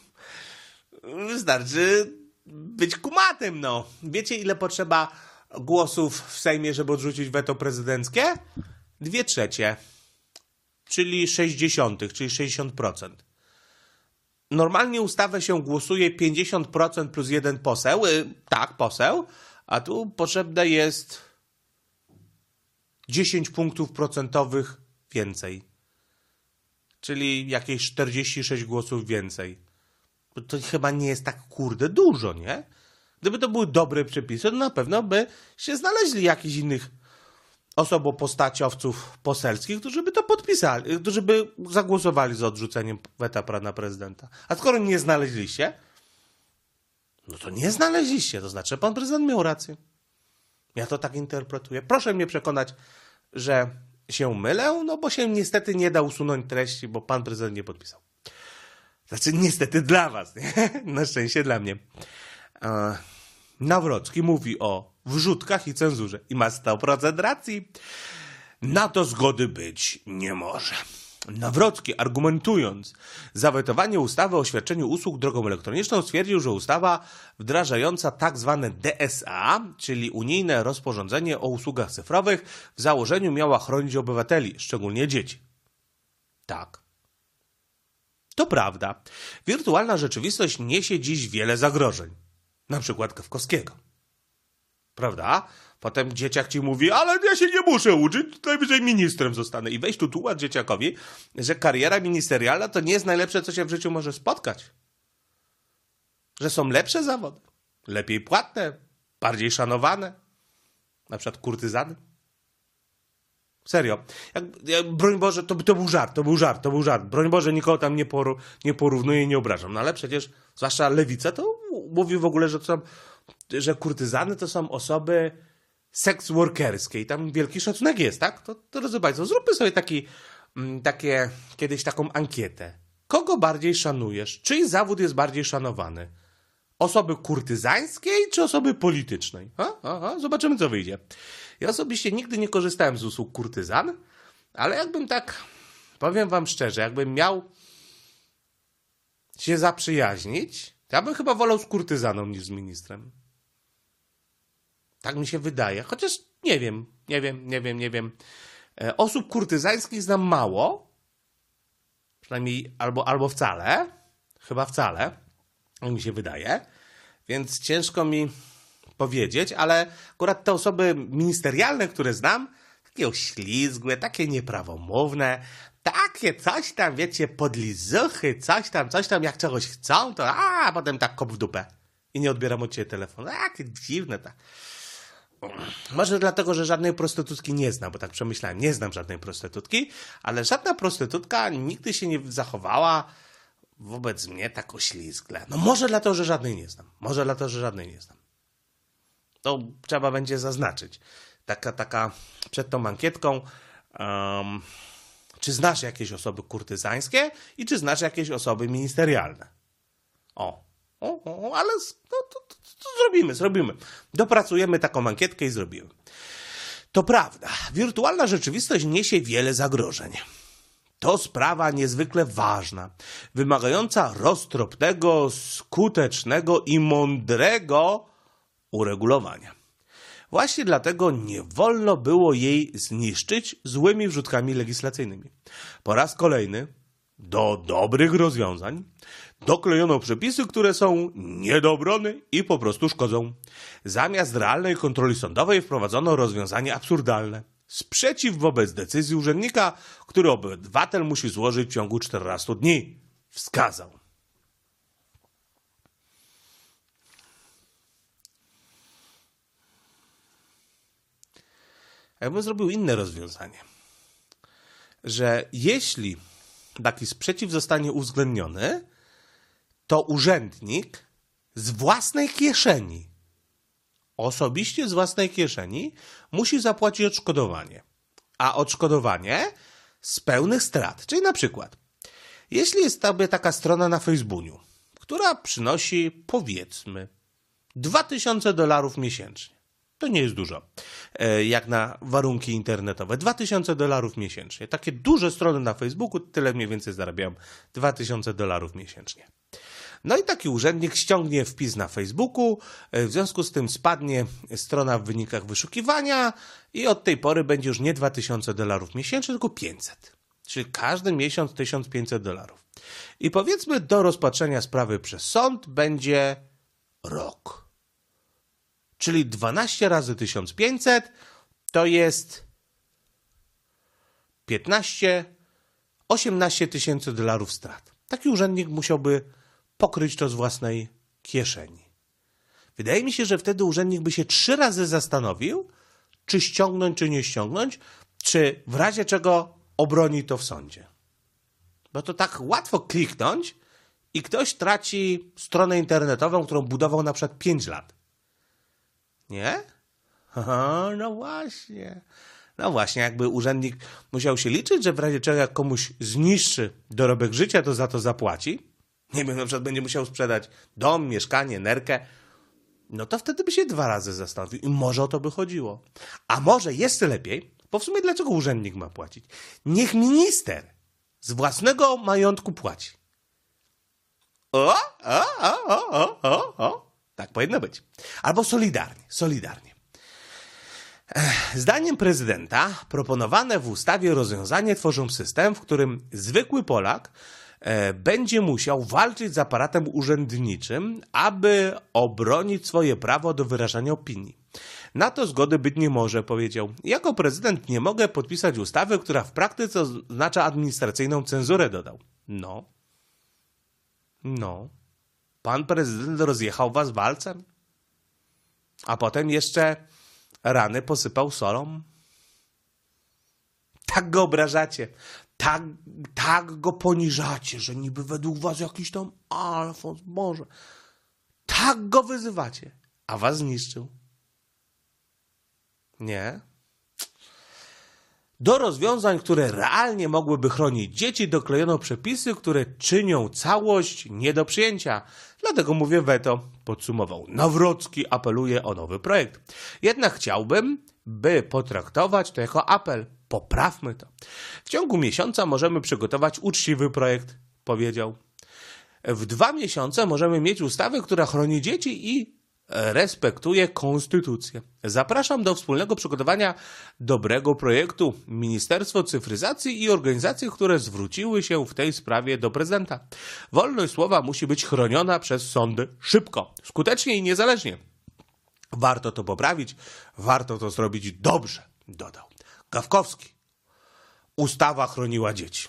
A: wystarczy być kumatym, no. Wiecie, ile potrzeba głosów w Sejmie, żeby odrzucić weto prezydenckie? Dwie trzecie. Czyli sześćdziesiąt, czyli sześćdziesiąt procent. Normalnie ustawę się głosuje pięćdziesiąt procent plus jeden poseł, yy, tak, poseł, a tu potrzebne jest dziesięć punktów procentowych więcej. Czyli jakieś czterdzieści sześć głosów więcej. To chyba nie jest tak kurde dużo, nie? Gdyby to były dobre przepisy, to na pewno by się znaleźli jakichś innych osobopostaciowców poselskich, którzy by to podpisali, którzy by zagłosowali za odrzuceniem weta pana prezydenta. A skoro nie znaleźliście, no to nie znaleźliście. To znaczy, pan prezydent miał rację. Ja to tak interpretuję. Proszę mnie przekonać, że się mylę, no bo się niestety nie da usunąć treści, bo pan prezydent nie podpisał. Znaczy, niestety dla was, nie? Na szczęście dla mnie. Nawrocki mówi o wrzutkach i cenzurze i ma sto procent racji. Na to zgody być nie może. Nawrocki, argumentując za wetowanie ustawy o świadczeniu usług drogą elektroniczną, stwierdził, że ustawa wdrażająca tak zwane D S A, czyli unijne rozporządzenie o usługach cyfrowych, w założeniu miała chronić obywateli, szczególnie dzieci. Tak. To prawda. Wirtualna rzeczywistość niesie dziś wiele zagrożeń. Na przykład Kafkowskiego. Prawda? Potem dzieciak ci mówi, ale ja się nie muszę uczyć, najwyżej ministrem zostanę. I weź tu tłumacz dzieciakowi, że kariera ministerialna to nie jest najlepsze, co się w życiu może spotkać. Że są lepsze zawody. Lepiej płatne, bardziej szanowane. Na przykład kurtyzany. Serio. Jak, jak, broń Boże, to, to był żart, to był żart, to był żart. Broń Boże, nikogo tam nie, poru, nie porównuję i nie obrażam. No ale przecież, zwłaszcza lewica, to mówi w ogóle, że to są, że kurtyzany to są osoby seks workerskie i tam wielki szacunek jest, tak? To, to drodzy Państwo, zróbmy sobie taki, m, takie, kiedyś taką ankietę. Kogo bardziej szanujesz? Czyj zawód jest bardziej szanowany? Osoby kurtyzańskiej czy osoby politycznej? Ha? Aha, zobaczymy, co wyjdzie. Ja osobiście nigdy nie korzystałem z usług kurtyzan, ale jakbym tak, powiem wam szczerze, jakbym miał się zaprzyjaźnić, to ja bym chyba wolał z kurtyzaną niż z ministrem. Tak mi się wydaje. Chociaż nie wiem, nie wiem, nie wiem, nie wiem. E, osób kurtyzańskich znam mało. Przynajmniej albo, albo wcale. Chyba wcale. Tak mi się wydaje. Więc ciężko mi powiedzieć, ale akurat te osoby ministerialne, które znam, takie oślizgłe, takie nieprawomówne, takie coś tam, wiecie, podlizuchy, coś tam, coś tam, jak czegoś chcą, to a potem tak kop w dupę. I nie odbieram od ciebie telefonu. Jakie dziwne tak. Może dlatego, że żadnej prostytutki nie znam, bo tak przemyślałem, nie znam żadnej prostytutki, ale żadna prostytutka nigdy się nie zachowała wobec mnie tak oślizgle. No może dlatego, że żadnej nie znam. Może dlatego, że żadnej nie znam. To trzeba będzie zaznaczyć. Taka, taka przed tą ankietką, um, czy znasz jakieś osoby kurtyzańskie i czy znasz jakieś osoby ministerialne. O, o, o ale no, to, to, to zrobimy, zrobimy. Dopracujemy taką ankietkę i zrobimy. To prawda, wirtualna rzeczywistość niesie wiele zagrożeń. To sprawa niezwykle ważna, wymagająca roztropnego, skutecznego i mądrego uregulowania. Właśnie dlatego nie wolno było jej zniszczyć złymi wrzutkami legislacyjnymi. Po raz kolejny do dobrych rozwiązań doklejono przepisy, które są nie do obrony i po prostu szkodzą. Zamiast realnej kontroli sądowej wprowadzono rozwiązanie absurdalne. Sprzeciw wobec decyzji urzędnika, który obywatel musi złożyć w ciągu czternastu dni. Wskazał. Ja bym zrobił inne rozwiązanie, że jeśli taki sprzeciw zostanie uwzględniony, to urzędnik z własnej kieszeni, osobiście z własnej kieszeni, musi zapłacić odszkodowanie. A odszkodowanie z pełnych strat. Czyli na przykład, jeśli jest sobie taka strona na Facebooku, która przynosi, powiedzmy, dwa tysiące dolarów miesięcznie. To nie jest dużo, jak na warunki internetowe. dwa tysiące dolarów miesięcznie. Takie duże strony na Facebooku, tyle mniej więcej zarabiają dwa tysiące dolarów miesięcznie. No i taki urzędnik ściągnie wpis na Facebooku, w związku z tym spadnie strona w wynikach wyszukiwania i od tej pory będzie już nie dwa tysiące dolarów miesięcznie, tylko pięćset. Czyli każdy miesiąc tysiąc pięćset dolarów. I powiedzmy, do rozpatrzenia sprawy przez sąd będzie rok. Czyli dwanaście razy tysiąc pięćset to jest piętnaście, osiemnaście tysięcy dolarów strat. Taki urzędnik musiałby pokryć to z własnej kieszeni. Wydaje mi się, że wtedy urzędnik by się trzy razy zastanowił, czy ściągnąć, czy nie ściągnąć, czy w razie czego obroni to w sądzie. Bo to tak łatwo kliknąć i ktoś traci stronę internetową, którą budował na przykład pięć lat. Nie? Aha, no właśnie. No właśnie, jakby urzędnik musiał się liczyć, że w razie czego jak komuś zniszczy dorobek życia, to za to zapłaci. Nie wiem, na przykład będzie musiał sprzedać dom, mieszkanie, nerkę. No to wtedy by się dwa razy zastanowił i może o to by chodziło. A może jeszcze lepiej, bo w sumie dlaczego urzędnik ma płacić? Niech minister z własnego majątku płaci. O, o, o, o, o, o. Tak powinno być. Albo solidarnie, solidarnie. Zdaniem prezydenta proponowane w ustawie rozwiązanie tworzą system, w którym zwykły Polak e, będzie musiał walczyć z aparatem urzędniczym, aby obronić swoje prawo do wyrażania opinii. Na to zgody być nie może, powiedział. Jako prezydent nie mogę podpisać ustawy, która w praktyce oznacza administracyjną cenzurę, dodał. No. No. Pan prezydent rozjechał was walcem, a potem jeszcze rany posypał solą. Tak go obrażacie, tak, tak go poniżacie, że niby według was jakiś tam Alfons, Boże, tak go wyzywacie, a was zniszczył. Nie? Do rozwiązań, które realnie mogłyby chronić dzieci, doklejono przepisy, które czynią całość nie do przyjęcia. Dlatego mówię weto, podsumował. Nawrocki apeluje o nowy projekt. Jednak chciałbym, by potraktować to jako apel. Poprawmy to. W ciągu miesiąca możemy przygotować uczciwy projekt, powiedział. W dwa miesiące możemy mieć ustawę, która chroni dzieci i respektuje konstytucję. Zapraszam do wspólnego przygotowania dobrego projektu Ministerstwo Cyfryzacji i organizacje, które zwróciły się w tej sprawie do prezydenta. Wolność słowa musi być chroniona przez sądy szybko, skutecznie i niezależnie. Warto to poprawić, warto to zrobić dobrze, dodał. Gawkowski. Ustawa chroniła dzieci.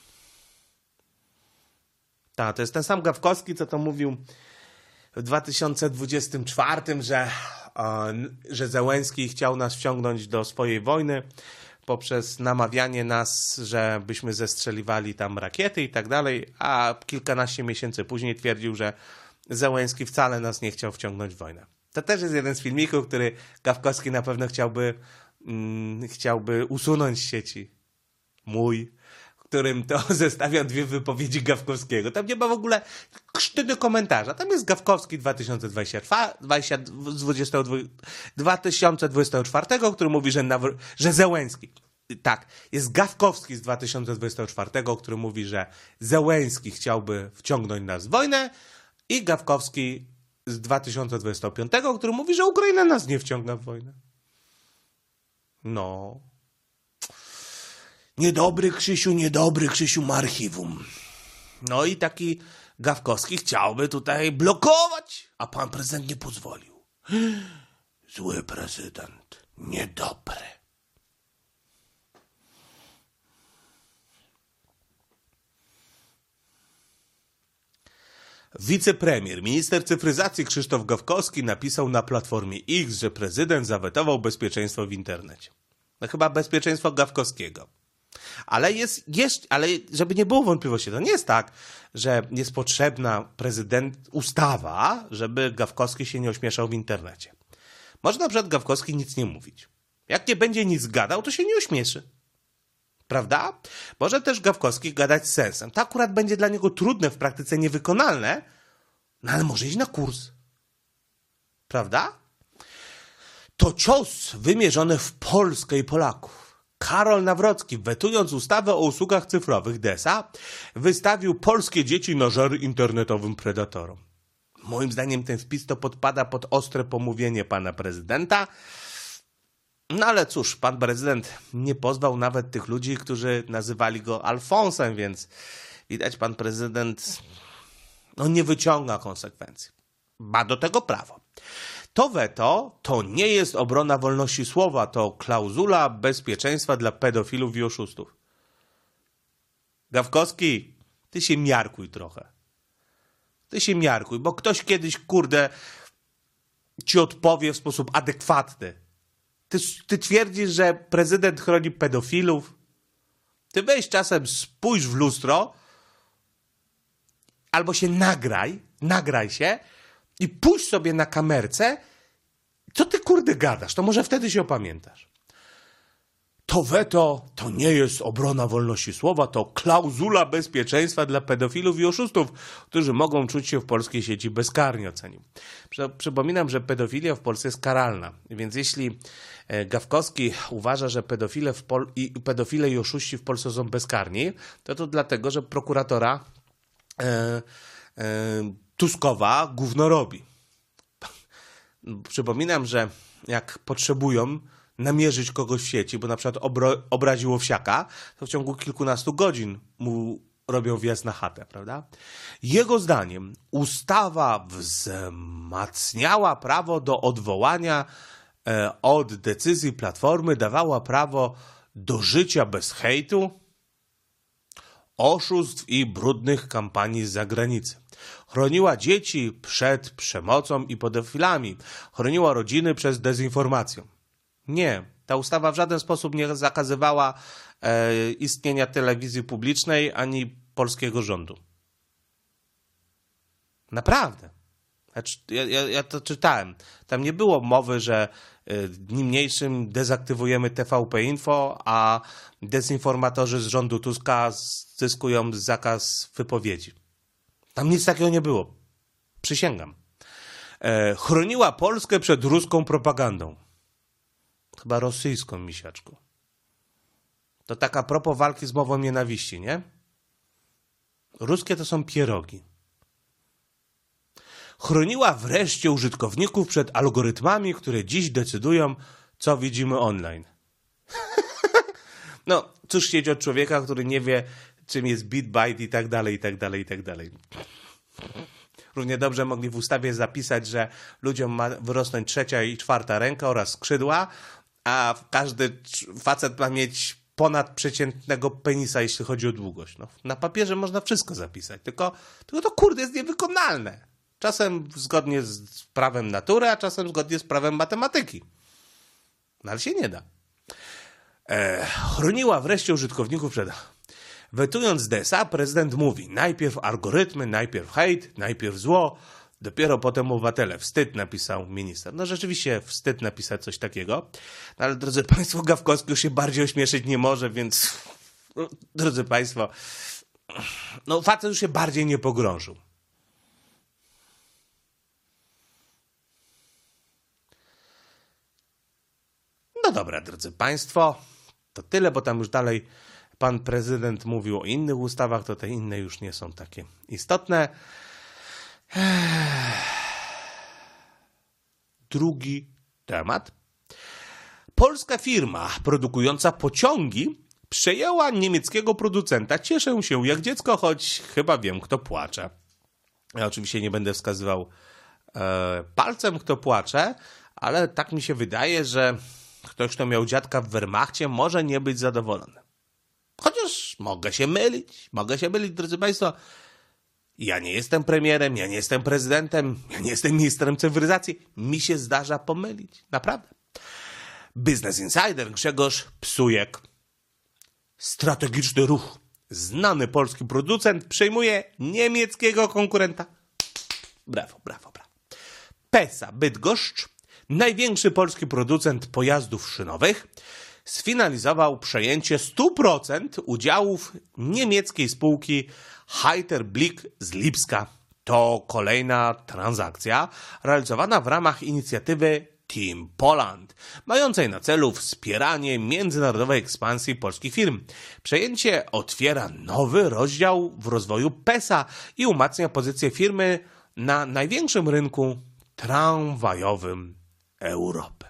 A: Tak, to jest ten sam Gawkowski, co to mówił w dwa tysiące dwudziestym czwartym, że, że Zełenski chciał nas wciągnąć do swojej wojny. poprzez namawianie nas, żebyśmy zestrzeliwali tam rakiety i tak dalej, a kilkanaście miesięcy później twierdził, że Zełenski wcale nas nie chciał wciągnąć w wojnę. To też jest jeden z filmików, który Gawkowski na pewno chciałby, mm, chciałby usunąć z sieci. Mój, w którym to zestawia dwie wypowiedzi Gawkowskiego. Tam nie ma w ogóle krztyny komentarza. Tam jest Gawkowski dwa tysiące dwudziestego czwartego, który mówi, że, nawr- że Zełenski. Tak, jest Gawkowski z dwa tysiące dwudziestego czwartego, który mówi, że Zełenski chciałby wciągnąć nas w wojnę, i Gawkowski z dwa tysiące dwudziestego piątego, który mówi, że Ukraina nas nie wciąga w wojnę. No. Niedobry Krzysiu, niedobry Krzysiu ma archiwum. No i taki Gawkowski chciałby tutaj blokować, a pan prezydent nie pozwolił. Zły prezydent, niedobry. Wicepremier, minister cyfryzacji Krzysztof Gawkowski napisał na Platformie X, że prezydent zawetował bezpieczeństwo w internecie. No chyba bezpieczeństwo Gawkowskiego. Ale jest jeszcze, ale żeby nie było wątpliwości, to nie jest tak, że jest potrzebna prezydent ustawa, żeby Gawkowski się nie ośmieszał w internecie. Może na przykład Gawkowski nic nie mówić. Jak nie będzie nic gadał, to się nie ośmieszy. Prawda? Może też Gawkowski gadać z sensem. To akurat będzie dla niego trudne, w praktyce niewykonalne, no ale może iść na kurs. Prawda? To cios wymierzony w Polskę i Polaków. Karol Nawrocki, wetując ustawę o usługach cyfrowych D E S a, wystawił polskie dzieci na żer internetowym predatorom. Moim zdaniem ten wpis to podpada pod ostre pomówienie pana prezydenta. No ale cóż, pan prezydent nie pozwał nawet tych ludzi, którzy nazywali go Alfonsem, więc widać, pan prezydent no, nie wyciąga konsekwencji. Ma do tego prawo. To weto to nie jest obrona wolności słowa, to klauzula bezpieczeństwa dla pedofilów i oszustów. Gawkowski, ty się miarkuj trochę. Ty się miarkuj, bo ktoś kiedyś, kurde, ci odpowie w sposób adekwatny. Ty, ty twierdzisz, że prezydent chroni pedofilów? Ty weź czasem, spójrz w lustro, albo się nagraj, nagraj się i puść sobie na kamerce, co ty kurde gadasz, to może wtedy się opamiętasz. To weto to nie jest obrona wolności słowa, to klauzula bezpieczeństwa dla pedofilów i oszustów, którzy mogą czuć się w polskiej sieci bezkarnie, ocenił. Przypominam, że pedofilia w Polsce jest karalna, więc jeśli Gawkowski uważa, że pedofile, w Pol- i, pedofile i oszuści w Polsce są bezkarni, to to dlatego, że prokuratora e, e, Tuskowa gówno robi. Przypominam, że jak potrzebują namierzyć kogoś w sieci, bo na przykład obro- obraził owsiaka, to w ciągu kilkunastu godzin mu robią wjazd na chatę, prawda? Jego zdaniem ustawa wzmacniała prawo do odwołania e, od decyzji Platformy, dawała prawo do życia bez hejtu, oszustw i brudnych kampanii z zagranicy. Chroniła dzieci przed przemocą i pedofilami. Chroniła rodziny przed dezinformacją. Nie, ta ustawa w żaden sposób nie zakazywała e, istnienia telewizji publicznej ani polskiego rządu. Naprawdę. Ja, ja, ja to czytałem. Tam nie było mowy, że e, niniejszym dezaktywujemy T V P Info, a dezinformatorzy z rządu Tuska zyskują zakaz wypowiedzi. Tam nic takiego nie było. Przysięgam. E, chroniła Polskę przed ruską propagandą. Chyba rosyjską, misiaczku. To taka propos walki z mową nienawiści, nie? Ruskie to są pierogi. Chroniła wreszcie użytkowników przed algorytmami, które dziś decydują, co widzimy online. No, cóż chcieć od człowieka, który nie wie, czym jest bit, byte i tak dalej, i tak dalej, i tak dalej. Równie dobrze mogli w ustawie zapisać, że ludziom ma wyrosnąć trzecia i czwarta ręka oraz skrzydła, a każdy facet ma mieć ponad przeciętnego penisa, jeśli chodzi o długość. No, na papierze można wszystko zapisać, tylko, tylko to kurde jest niewykonalne. Czasem zgodnie z prawem natury, a czasem zgodnie z prawem matematyki. No ale się nie da. e, chroniła wreszcie użytkowników przed... Wetując D S A, prezydent mówi: najpierw algorytmy, najpierw hejt, najpierw zło, dopiero potem obywatele. Wstyd, napisał minister. No rzeczywiście wstyd napisać coś takiego. No, ale drodzy państwo, Gawkowski już się bardziej ośmieszyć nie może, więc no, drodzy państwo, no facet już się bardziej nie pogrążył. No dobra, drodzy państwo, to tyle, bo tam już dalej pan prezydent mówił o innych ustawach, to te inne już nie są takie istotne. Drugi temat. Polska firma produkująca pociągi przejęła niemieckiego producenta. Cieszę się jak dziecko, choć chyba wiem, kto płacze. Ja oczywiście nie będę wskazywał e, palcem, kto płacze, ale tak mi się wydaje, że ktoś, kto miał dziadka w Wehrmachcie, może nie być zadowolony. Chociaż mogę się mylić, mogę się mylić, drodzy państwo. Ja nie jestem premierem, ja nie jestem prezydentem, ja nie jestem ministrem cyfryzacji. Mi się zdarza pomylić, naprawdę. Business Insider, Grzegorz Psujek. Strategiczny ruch. Znany polski producent przejmuje niemieckiego konkurenta. Brawo, brawo, brawo. PESA Bydgoszcz, największy polski producent pojazdów szynowych, sfinalizował przejęcie stu procent udziałów niemieckiej spółki Halter-Blick z Lipska. To kolejna transakcja realizowana w ramach inicjatywy Team Poland, mającej na celu wspieranie międzynarodowej ekspansji polskich firm. Przejęcie otwiera nowy rozdział w rozwoju PESA i umacnia pozycję firmy na największym rynku tramwajowym Europy.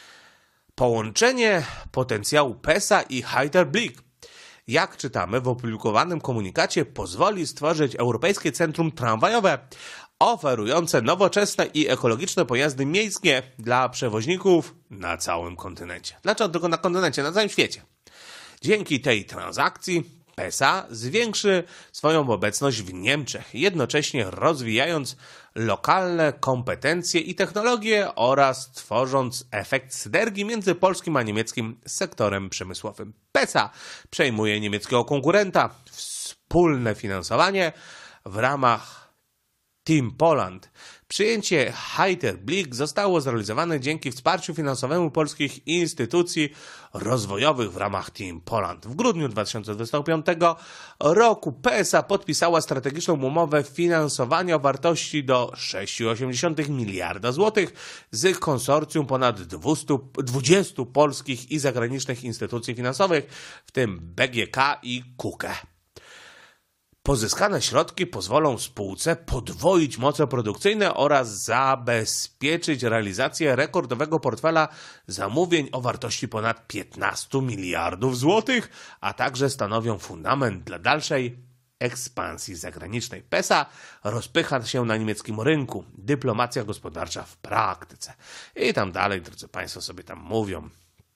A: Połączenie potencjału PESA i Halter-Blick, jak czytamy w opublikowanym komunikacie, pozwoli stworzyć Europejskie Centrum Tramwajowe, oferujące nowoczesne i ekologiczne pojazdy miejskie dla przewoźników na całym kontynencie. Dlaczego tylko na kontynencie? Na całym świecie. Dzięki tej transakcji PESA zwiększy swoją obecność w Niemczech, jednocześnie rozwijając lokalne kompetencje i technologie oraz tworząc efekt synergii między polskim a niemieckim sektorem przemysłowym. PESA przejmuje niemieckiego konkurenta. Wspólne finansowanie w ramach Team Poland. Przyjęcie Halter-Blick zostało zrealizowane dzięki wsparciu finansowemu polskich instytucji rozwojowych w ramach Team Poland. W grudniu dwa tysiące dwudziestego piątego roku PESA podpisała strategiczną umowę finansowania o wartości do sześć przecinek osiem miliarda złotych z konsorcjum ponad dwudziestu polskich i zagranicznych instytucji finansowych, w tym B G K i K U K E. Pozyskane środki pozwolą spółce podwoić moce produkcyjne oraz zabezpieczyć realizację rekordowego portfela zamówień o wartości ponad piętnastu miliardów złotych, a także stanowią fundament dla dalszej ekspansji zagranicznej. PESA rozpycha się na niemieckim rynku. Dyplomacja gospodarcza w praktyce. I tam dalej, drodzy państwo, sobie tam mówią,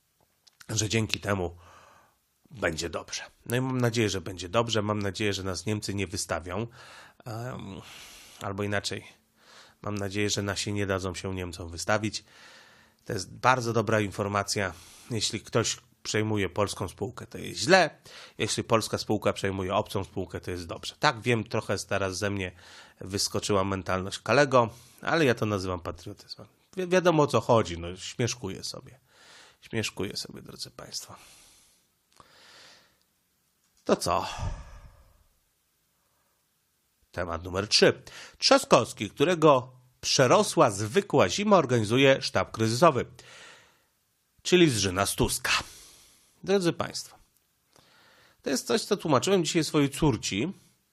A: że dzięki temu będzie dobrze. No i mam nadzieję, że będzie dobrze. Mam nadzieję, że nas Niemcy nie wystawią. Um, albo inaczej. Mam nadzieję, że nasi nie dadzą się Niemcom wystawić. To jest bardzo dobra informacja. Jeśli ktoś przejmuje polską spółkę, to jest źle. Jeśli polska spółka przejmuje obcą spółkę, to jest dobrze. Tak, wiem, trochę teraz ze mnie wyskoczyła mentalność Kalego, ale ja to nazywam patriotyzmem. Wi- wiadomo o co chodzi. No, śmieszkuję sobie. Śmieszkuję sobie, drodzy państwo. To co? Temat numer trzy. Trzaskowski, którego przerosła zwykła zima, organizuje sztab kryzysowy, czyli zżyna z Tuska. Drodzy państwo, to jest coś, co tłumaczyłem dzisiaj swojej córci,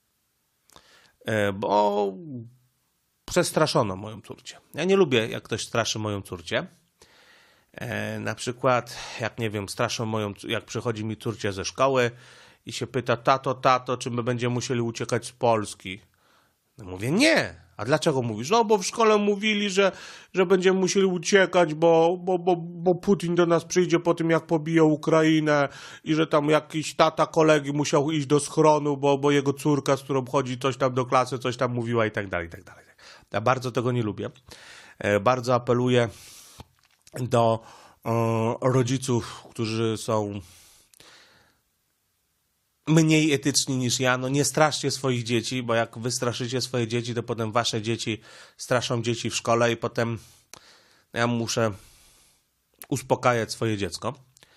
A: bo przestraszono moją córcię. Ja nie lubię, jak ktoś straszy moją córcię. Na przykład, jak nie wiem, straszą moją, jak przychodzi mi córcia ze szkoły i się pyta: tato, tato, czy my będziemy musieli uciekać z Polski? No mówię: nie. A dlaczego mówisz? No bo w szkole mówili, że, że będziemy musieli uciekać, bo, bo, bo, bo Putin do nas przyjdzie po tym, jak pobije Ukrainę i że tam jakiś tata kolegi musiał iść do schronu, bo, bo jego córka, z którą chodzi coś tam do klasy, coś tam mówiła i tak dalej, i tak dalej. Ja bardzo tego nie lubię. Bardzo apeluję do o, rodziców, którzy są mniej etyczni niż ja, no nie straszcie swoich dzieci, bo jak wy straszycie swoje dzieci, to potem wasze dzieci straszą dzieci w szkole i potem ja muszę uspokajać swoje dziecko.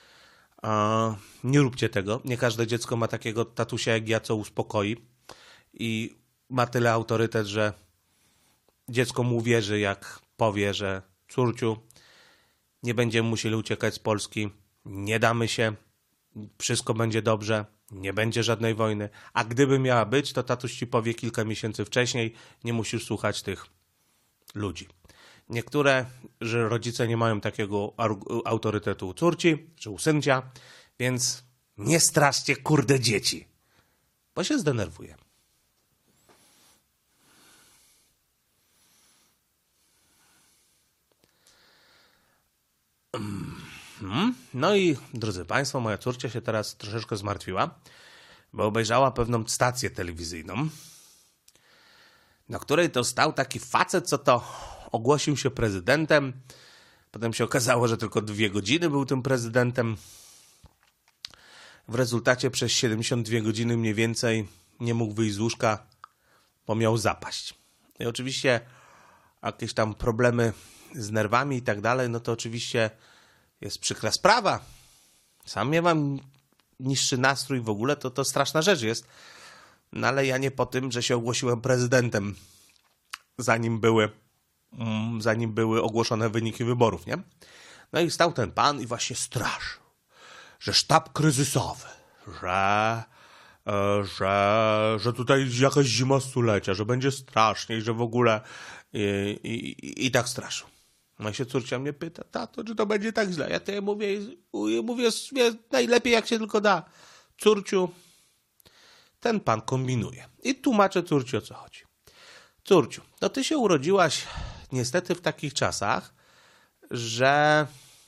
A: Nie róbcie tego. Nie każde dziecko ma takiego tatusia jak ja, co uspokoi i ma tyle autorytet, że dziecko mu wierzy, jak powie, że córciu, nie będziemy musieli uciekać z Polski, nie damy się, wszystko będzie dobrze, nie będzie żadnej wojny, a gdyby miała być, to tatuś ci powie kilka miesięcy wcześniej, nie musisz słuchać tych ludzi. Niektóre, że rodzice nie mają takiego autorytetu u córci, czy u syncia, więc nie straszcie kurde dzieci, bo się zdenerwuje. No i drodzy Państwo, moja córcia się teraz troszeczkę zmartwiła, bo obejrzała pewną stację telewizyjną, na której to stał taki facet, co to ogłosił się prezydentem. Potem się okazało, że tylko dwie godziny był tym prezydentem. W rezultacie przez siedemdziesiąt dwie godziny mniej więcej nie mógł wyjść z łóżka, bo miał zapaść. I oczywiście jakieś tam problemy z nerwami i tak dalej, no to oczywiście jest przykra sprawa. Sam miewam niższy nastrój w ogóle, to to straszna rzecz jest. No ale ja nie po tym, że się ogłosiłem prezydentem, zanim były, mm, zanim były ogłoszone wyniki wyborów, nie? No i stał ten pan i właśnie straszył, że sztab kryzysowy, że, e, że, że tutaj jakaś zima stulecia, że będzie straszniej, że w ogóle i, i, i tak straszył. No i się córcia mnie pyta, tato, czy to będzie tak źle? Ja to mówię, mówię najlepiej jak się tylko da. Córciu, ten pan kombinuje. I tłumaczę córci, o co chodzi. Córciu, no ty się urodziłaś niestety w takich czasach, że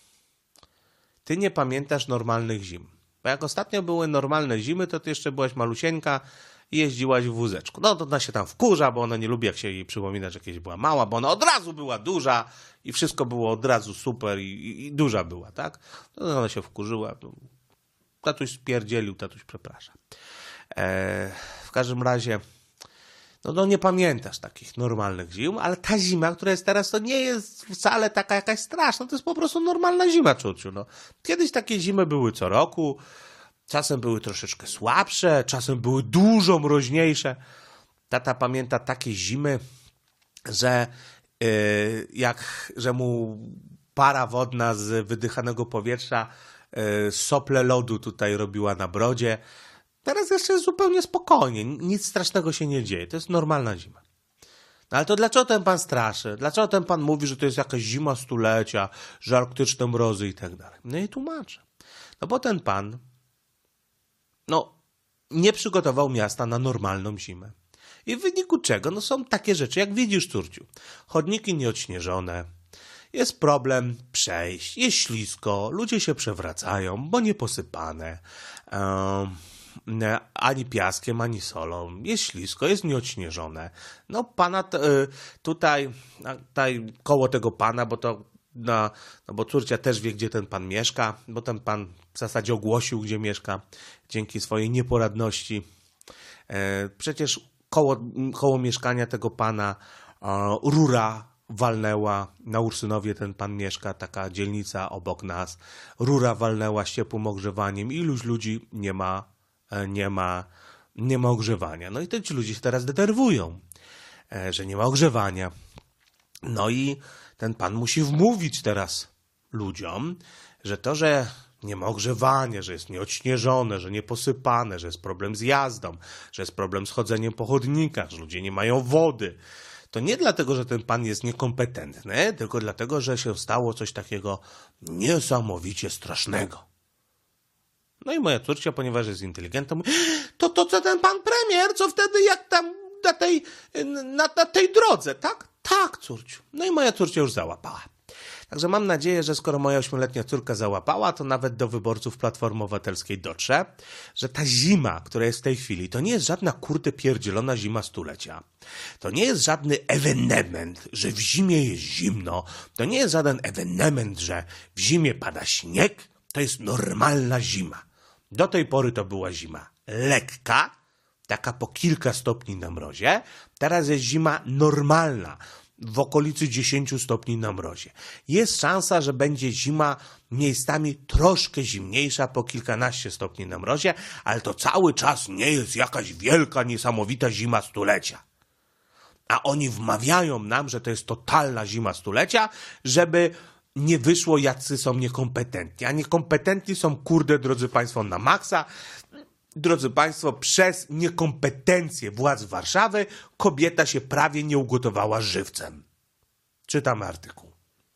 A: ty nie pamiętasz normalnych zim. Bo jak ostatnio były normalne zimy, to ty jeszcze byłaś malusieńka i jeździłaś w wózeczku. No to ona się tam wkurza, bo ona nie lubi, jak się jej przypomina, że kiedyś była mała, bo ona od razu była duża i wszystko było od razu super i, i, i duża była, tak? No ona się wkurzyła. Tatuś spierdzielił, tatuś przeprasza. Eee, w każdym razie, no, no nie pamiętasz takich normalnych zim, ale ta zima, która jest teraz, to nie jest wcale taka jakaś straszna, to jest po prostu normalna zima, córciu. No. Kiedyś takie zimy były co roku, czasem były troszeczkę słabsze, czasem były dużo mroźniejsze. Tata pamięta takie zimy, że yy, jak, że mu para wodna z wydychanego powietrza yy, sople lodu tutaj robiła na brodzie. Teraz jeszcze jest zupełnie spokojnie, nic strasznego się nie dzieje, to jest normalna zima. No ale to dlaczego ten pan straszy? Dlaczego ten pan mówi, że to jest jakaś zima stulecia, że arktyczne mrozy i tak dalej? No i tłumaczę. No bo ten pan, no, nie przygotował miasta na normalną zimę. I w wyniku czego? No są takie rzeczy, jak widzisz, córciu. Chodniki nieodśnieżone, jest problem przejść, jest ślisko, ludzie się przewracają, bo nie posypane. Um, ani piaskiem, ani solą. Jest ślisko, jest nieodśnieżone. No pana t- tutaj, tutaj koło tego pana, bo to no, no bo córcia też wie, gdzie ten pan mieszka, bo ten pan w zasadzie ogłosił, gdzie mieszka, dzięki swojej nieporadności. E, przecież koło, koło mieszkania tego pana e, rura walnęła, na Ursynowie ten pan mieszka, taka dzielnica obok nas. Rura walnęła z ciepłym ogrzewaniem. Iluś ludzi nie ma nie ma, nie ma ogrzewania. No i te ci ludzie się teraz denerwują, że nie ma ogrzewania. No i ten pan musi wmówić teraz ludziom, że to, że nie ma ogrzewania, że jest nieodśnieżone, że nie posypane, że jest problem z jazdą, że jest problem z chodzeniem po chodnikach, że ludzie nie mają wody. To nie dlatego, że ten pan jest niekompetentny, tylko dlatego, że się stało coś takiego niesamowicie strasznego. No i moja córcia, ponieważ jest inteligentna, mówi, to to co ten pan premier, co wtedy jak tam na tej, na, na tej drodze, tak? Tak, córciu. No i moja córcia już załapała. Także mam nadzieję, że skoro moja ośmioletnia córka załapała, to nawet do wyborców Platformy Obywatelskiej dotrze, że ta zima, która jest w tej chwili, to nie jest żadna kurde pierdzielona zima stulecia. To nie jest żadny ewenement, że w zimie jest zimno. To nie jest żaden ewenement, że w zimie pada śnieg. To jest normalna zima. Do tej pory to była zima lekka, taka po kilka stopni na mrozie. Teraz jest zima normalna, w okolicy dziesięciu stopni na mrozie. Jest szansa, że będzie zima miejscami troszkę zimniejsza, po kilkanaście stopni na mrozie, ale to cały czas nie jest jakaś wielka, niesamowita zima stulecia. A oni wmawiają nam, że to jest totalna zima stulecia, żeby nie wyszło, jacy są niekompetentni. A niekompetentni są, kurde, drodzy Państwo, na maksa. Drodzy Państwo, przez niekompetencję władz Warszawy kobieta się prawie nie ugotowała żywcem. Czytam artykuł.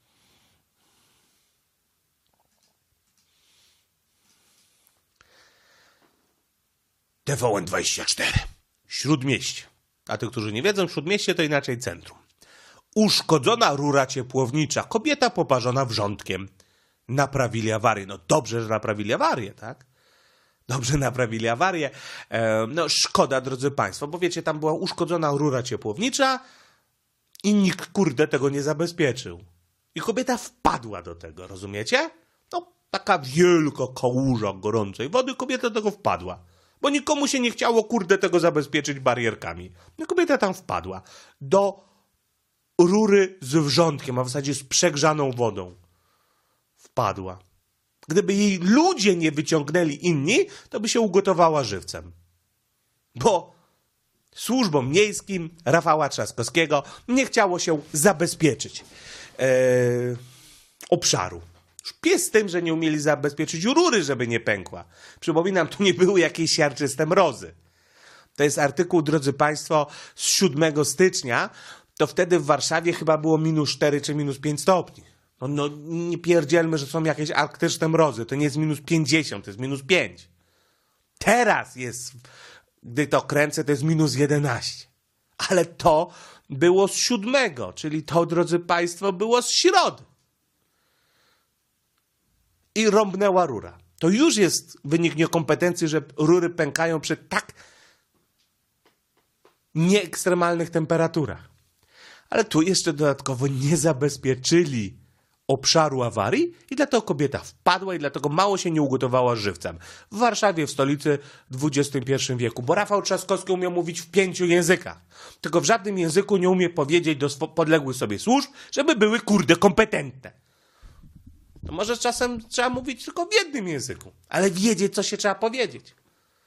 A: T V N dwadzieścia cztery. Śródmieście. A tych, którzy nie wiedzą, Śródmieście to inaczej centrum. Uszkodzona rura ciepłownicza. Kobieta poparzona wrzątkiem. Naprawili awarię. No dobrze, że naprawili awarię, tak? Dobrze naprawili awarię. E, no szkoda, drodzy Państwo, bo wiecie, tam była uszkodzona rura ciepłownicza i nikt, kurde, tego nie zabezpieczył. I kobieta wpadła do tego, rozumiecie? No, taka wielka kałuża gorącej wody, kobieta do tego wpadła. Bo nikomu się nie chciało, kurde, tego zabezpieczyć barierkami. No kobieta tam wpadła. Do rury z wrzątkiem, a w zasadzie z przegrzaną wodą. Wpadła. Gdyby jej ludzie nie wyciągnęli inni, to by się ugotowała żywcem. Bo służbom miejskim Rafała Trzaskowskiego nie chciało się zabezpieczyć e, obszaru. Pies z tym, że nie umieli zabezpieczyć rury, żeby nie pękła. Przypominam, tu nie były jakieś siarczyste mrozy. To jest artykuł, drodzy Państwo, z siódmego stycznia. To wtedy w Warszawie chyba było minus cztery czy minus pięć stopni. No, no nie pierdzielmy, że są jakieś arktyczne mrozy. To nie jest minus pięćdziesiąt, to jest minus pięć. Teraz jest, gdy to kręcę, to jest minus jedenaście. Ale to było z siódmego, czyli to, drodzy Państwo, było z środy. I rąbnęła rura. To już jest wynik niekompetencji, że rury pękają przy tak nieekstremalnych temperaturach. Ale tu jeszcze dodatkowo nie zabezpieczyli obszaru awarii i dlatego kobieta wpadła i dlatego mało się nie ugotowała żywcem. W Warszawie, w stolicy w dwudziestym pierwszym wieku, bo Rafał Trzaskowski umiał mówić w pięciu językach. Tylko w żadnym języku nie umie powiedzieć do podległych sobie służb, żeby były, kurde, kompetentne. To może czasem trzeba mówić tylko w jednym języku, ale wiedzieć, co się trzeba powiedzieć.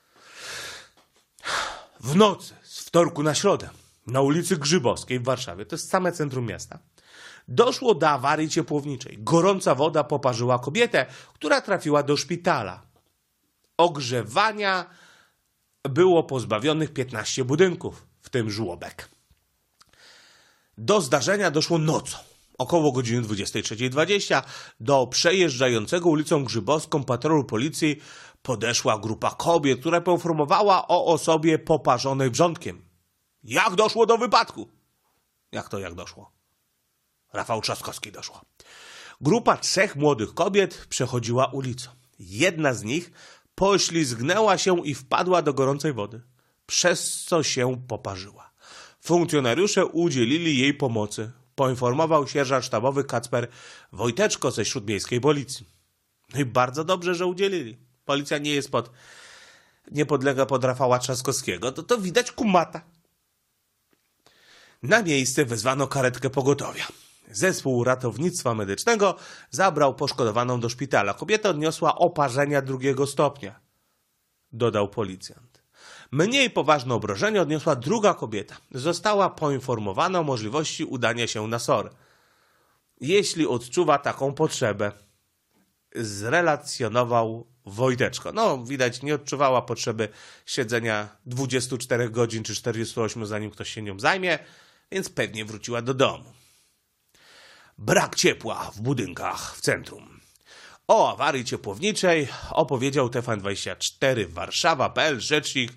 A: W nocy, z wtorku na środę, na ulicy Grzybowskiej w Warszawie, to jest same centrum miasta, doszło do awarii ciepłowniczej. Gorąca woda poparzyła kobietę, która trafiła do szpitala. Ogrzewania było pozbawionych piętnaście budynków, w tym żłobek. Do zdarzenia doszło nocą. Około godziny dwudziestej trzeciej dwadzieścia do przejeżdżającego ulicą Grzybowską patrolu policji podeszła grupa kobiet, która poinformowała o osobie poparzonej wrzątkiem. Jak doszło do wypadku? Jak to jak doszło? Rafał Trzaskowski doszło. Grupa trzech młodych kobiet przechodziła ulicą. Jedna z nich poślizgnęła się i wpadła do gorącej wody, przez co się poparzyła. Funkcjonariusze udzielili jej pomocy, poinformował sierżant sztabowy Kacper Wojteczko ze śródmiejskiej policji. No i bardzo dobrze, że udzielili. Policja nie jest pod, nie podlega pod Rafała Trzaskowskiego, to to widać kumata. Na miejsce wezwano karetkę pogotowia. Zespół ratownictwa medycznego zabrał poszkodowaną do szpitala. Kobieta odniosła oparzenia drugiego stopnia, dodał policjant. Mniej poważne obrażenia odniosła druga kobieta. Została poinformowana o możliwości udania się na S O R. Jeśli odczuwa taką potrzebę, zrelacjonował Wojteczko. No, widać, nie odczuwała potrzeby siedzenia dwudziestu czterech godzin czy czterdziestu ośmiu, zanim ktoś się nią zajmie, więc pewnie wróciła do domu. Brak ciepła w budynkach w centrum. O awarii ciepłowniczej opowiedział T V N dwadzieścia cztery Warszawa kropka p l rzecznik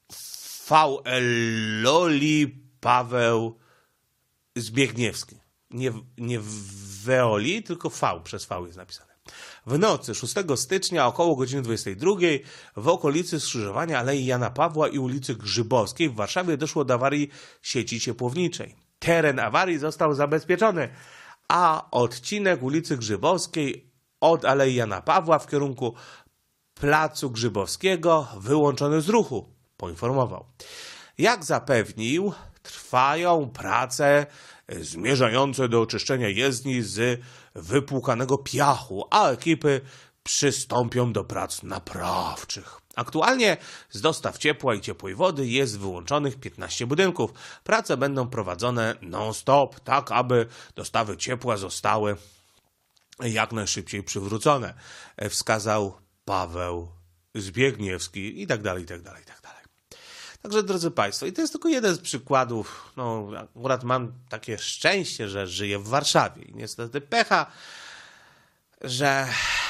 A: V L Loli Paweł Zbiegniewski. nie, nie Veoli, tylko V, przez V jest napisane. W nocy szóstego stycznia około godziny dwudziestej drugiej w okolicy skrzyżowania Alei Jana Pawła i ulicy Grzybowskiej w Warszawie doszło do awarii sieci ciepłowniczej. Teren awarii został zabezpieczony, a odcinek ulicy Grzybowskiej od Alei Jana Pawła w kierunku Placu Grzybowskiego wyłączony z ruchu, poinformował. Jak zapewnił, trwają prace zmierzające do oczyszczenia jezdni z wypłukanego piachu, a ekipy przystąpią do prac naprawczych. Aktualnie z dostaw ciepła i ciepłej wody jest wyłączonych piętnaście budynków. Prace będą prowadzone non-stop, tak aby dostawy ciepła zostały jak najszybciej przywrócone, wskazał Paweł Zbigniewski i tak dalej, i tak dalej, i tak dalej. Także, drodzy Państwo, i to jest tylko jeden z przykładów. No, akurat mam takie szczęście, że żyję w Warszawie i niestety pecha, że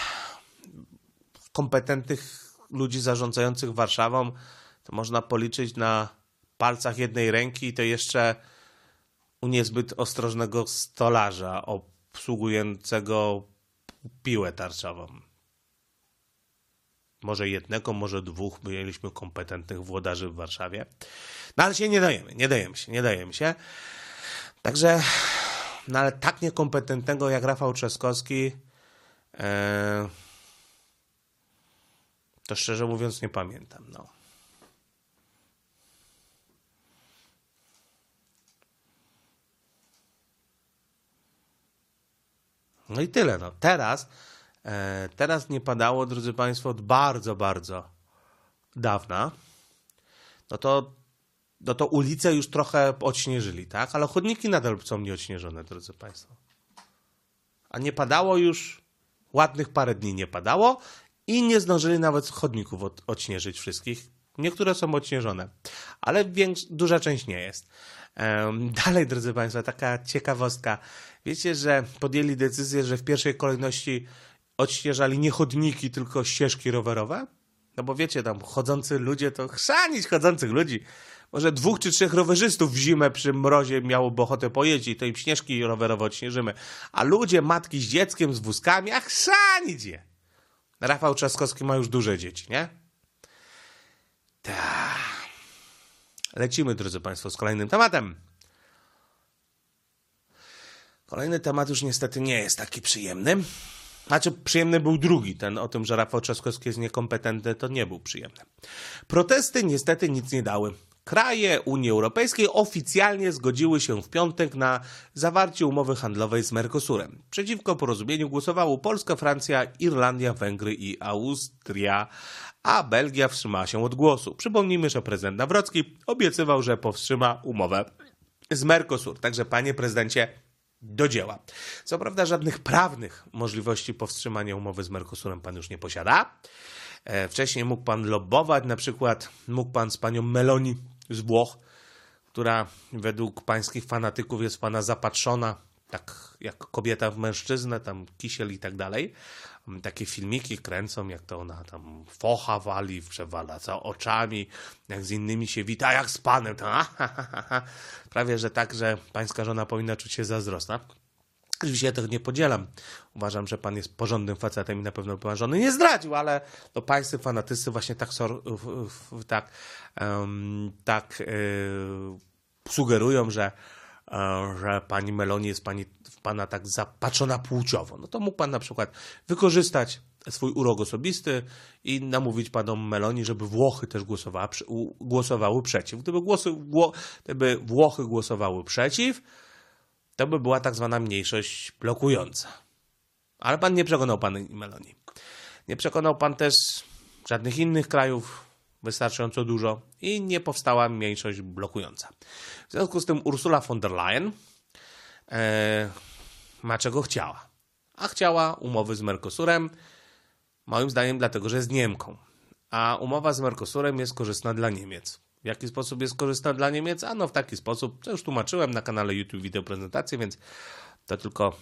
A: kompetentnych ludzi zarządzających Warszawą to można policzyć na palcach jednej ręki i to jeszcze u niezbyt ostrożnego stolarza obsługującego piłę tarczową. Może jednego, może dwóch mieliśmy kompetentnych włodarzy w Warszawie. No ale się nie dajemy, nie dajemy się, nie dajemy się. Także, no ale tak niekompetentnego jak Rafał Trzaskowski, e, to szczerze mówiąc nie pamiętam. No. No i tyle. No. Teraz, e, teraz nie padało, drodzy Państwo, od bardzo, bardzo dawna. No to, no to ulice już trochę odśnieżyli, tak? Ale chodniki nadal są nieodśnieżone, drodzy Państwo. A nie padało już, ładnych parę dni nie padało i nie zdążyli nawet chodników od, odśnieżyć wszystkich. Niektóre są odśnieżone, ale większa, duża część nie jest. Um, dalej, drodzy Państwo, taka ciekawostka. Wiecie, że podjęli decyzję, że w pierwszej kolejności odśnieżali nie chodniki, tylko ścieżki rowerowe? No bo wiecie, tam chodzący ludzie to chrzanić chodzących ludzi. Może dwóch czy trzech rowerzystów w zimę przy mrozie miałoby ochotę pojeździć, to im śnieżki rowerowe odśnieżymy. A ludzie, matki z dzieckiem, z wózkami, a chrzanić je. Rafał Trzaskowski ma już duże dzieci, nie? Ta. Lecimy, drodzy Państwo, z kolejnym tematem. Kolejny temat już niestety nie jest taki przyjemny. Znaczy, przyjemny był drugi, ten o tym, że Rafał Trzaskowski jest niekompetentny, to nie był przyjemny. Protesty niestety nic nie dały. Kraje Unii Europejskiej oficjalnie zgodziły się w piątek na zawarcie umowy handlowej z Mercosurem. Przeciwko porozumieniu głosowało Polska, Francja, Irlandia, Węgry i Austria, a Belgia wstrzymała się od głosu. Przypomnijmy, że prezydent Nawrocki obiecywał, że powstrzyma umowę z Mercosur. Także, panie prezydencie, do dzieła. Co prawda żadnych prawnych możliwości powstrzymania umowy z Mercosurem pan już nie posiada. Wcześniej mógł pan lobbować, na przykład mógł pan z panią Meloni z Włoch, która według pańskich fanatyków jest pana zapatrzona, tak jak kobieta w mężczyznę, tam kisiel i tak dalej. Takie filmiki kręcą, jak to ona tam focha wali, przewala co oczami, jak z innymi się wita, jak z panem. To, ha, ha, ha, ha. Prawie, że tak, że pańska żona powinna czuć się zazdrosna. Oczywiście ja tego nie podzielam. Uważam, że pan jest porządnym facetem i na pewno pan żony nie zdradził, ale no, pańscy fanatycy właśnie tak, tak, um, tak yy, sugerują, że że pani Meloni jest pani, w pana tak zapatrzona płciowo. No to mógł pan na przykład wykorzystać swój urok osobisty i namówić paną Meloni, żeby Włochy też głosowała, głosowały przeciw. Gdyby, głosy, gdyby Włochy głosowały przeciw, to by była tak zwana mniejszość blokująca. Ale pan nie przekonał pani Meloni. Nie przekonał pan też żadnych innych krajów wystarczająco dużo i nie powstała mniejszość blokująca. W związku z tym Ursula von der Leyen e, ma czego chciała. A chciała umowy z Mercosurem, moim zdaniem dlatego, że jest Niemką. A umowa z Mercosurem jest korzystna dla Niemiec. W jaki sposób jest korzystna dla Niemiec? Ano w taki sposób, co już tłumaczyłem na kanale YouTube wideo prezentację, więc to tylko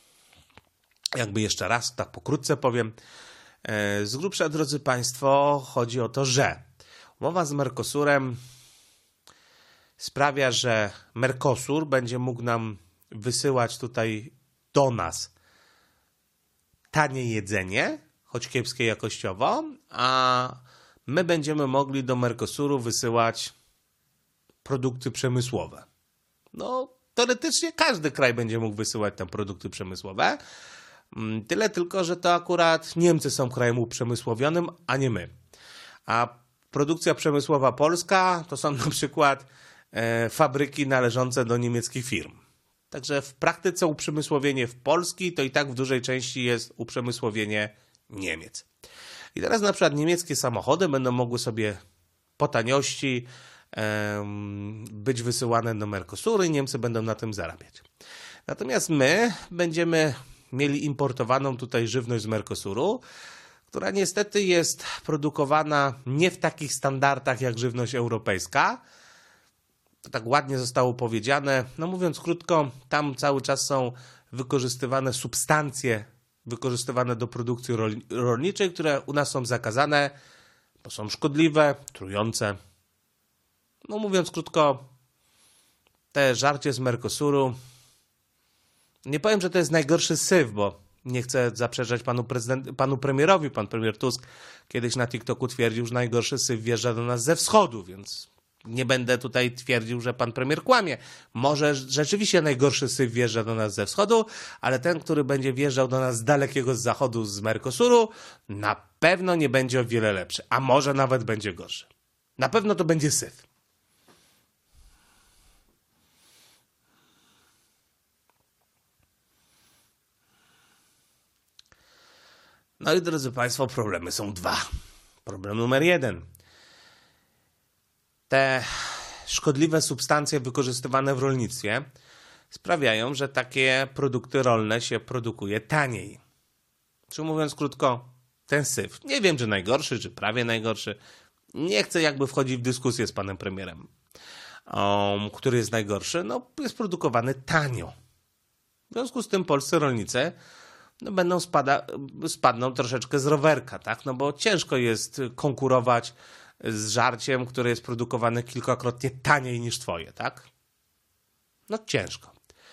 A: jakby jeszcze raz, tak pokrótce powiem. E, z grubsza, drodzy Państwo, chodzi o to, że umowa z Mercosurem sprawia, że Mercosur będzie mógł nam wysyłać tutaj do nas tanie jedzenie, choć kiepskie jakościowo, a my będziemy mogli do Mercosuru wysyłać produkty przemysłowe. No, teoretycznie każdy kraj będzie mógł wysyłać tam produkty przemysłowe. Tyle tylko, że to akurat Niemcy są krajem uprzemysłowionym, a nie my. A produkcja przemysłowa polska to są na przykład e, fabryki należące do niemieckich firm. Także w praktyce uprzemysłowienie w Polski to i tak w dużej części jest uprzemysłowienie Niemiec. I teraz na przykład niemieckie samochody będą mogły sobie po taniości e, być wysyłane do Mercosuru i Niemcy będą na tym zarabiać. Natomiast my będziemy mieli importowaną tutaj żywność z Mercosuru, która niestety jest produkowana nie w takich standardach jak żywność europejska. To tak ładnie zostało powiedziane. No mówiąc krótko, tam cały czas są wykorzystywane substancje wykorzystywane do produkcji rolniczej, które u nas są zakazane, bo są szkodliwe, trujące. No mówiąc krótko, te żarcie z Mercosuru, nie powiem, że to jest najgorszy syf, bo nie chcę zaprzeczać panu, prezydent, panu premierowi. Pan premier Tusk kiedyś na TikToku twierdził, że najgorszy syf wjeżdża do nas ze wschodu, więc nie będę tutaj twierdził, że pan premier kłamie. Może rzeczywiście najgorszy syf wjeżdża do nas ze wschodu, ale ten, który będzie wjeżdżał do nas z dalekiego z zachodu, z Mercosuru, na pewno nie będzie o wiele lepszy, a może nawet będzie gorszy. Na pewno to będzie syf. No i drodzy Państwo, problemy są dwa. Problem numer jeden. Te szkodliwe substancje wykorzystywane w rolnictwie sprawiają, że takie produkty rolne się produkuje taniej. Czy mówiąc krótko, ten syf, nie wiem czy najgorszy, czy prawie najgorszy, nie chcę jakby wchodzić w dyskusję z panem premierem, um, który jest najgorszy, no jest produkowany tanio. W związku z tym polscy rolnicy no będą spada, spadną troszeczkę z rowerka, tak? No bo ciężko jest konkurować z żarciem, które jest produkowane kilkakrotnie taniej niż twoje, tak? No ciężko.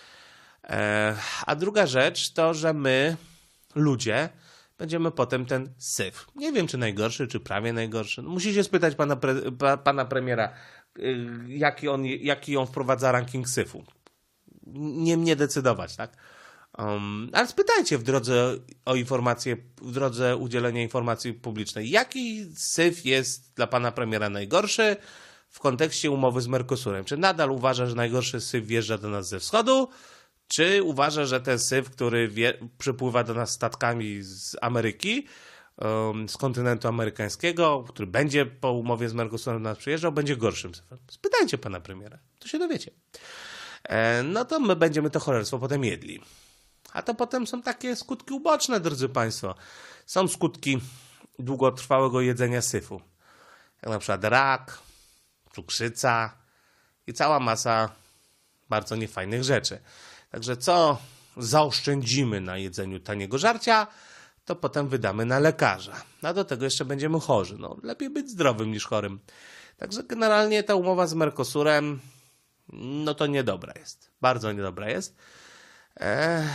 A: E, a druga rzecz to, że my, ludzie, będziemy potem ten syf. Nie wiem, czy najgorszy, czy prawie najgorszy. No, musicie spytać pana, pre, pa, pana premiera, y, jaki, on, jaki on wprowadza ranking syfu. Nie mnie decydować, tak? Um, ale spytajcie w drodze o informację, w drodze udzielenia informacji publicznej, jaki syf jest dla pana premiera najgorszy w kontekście umowy z Mercosurem? Czy nadal uważa, że najgorszy syf wjeżdża do nas ze wschodu, czy uważa, że ten syf, który wie, przypływa do nas statkami z Ameryki, um, z kontynentu amerykańskiego, który będzie po umowie z Mercosurem do nas przyjeżdżał, będzie gorszym syfem? Spytajcie pana premiera, to się dowiecie. E, no to my będziemy to cholerstwo potem jedli. A to potem są takie skutki uboczne, drodzy Państwo. Są skutki długotrwałego jedzenia syfu. Jak na przykład rak, cukrzyca i cała masa bardzo niefajnych rzeczy. Także co zaoszczędzimy na jedzeniu taniego żarcia, to potem wydamy na lekarza. A do tego jeszcze będziemy chorzy. No, lepiej być zdrowym niż chorym. Także generalnie ta umowa z Mercosurem, no to niedobra jest. Bardzo niedobra jest. Eee,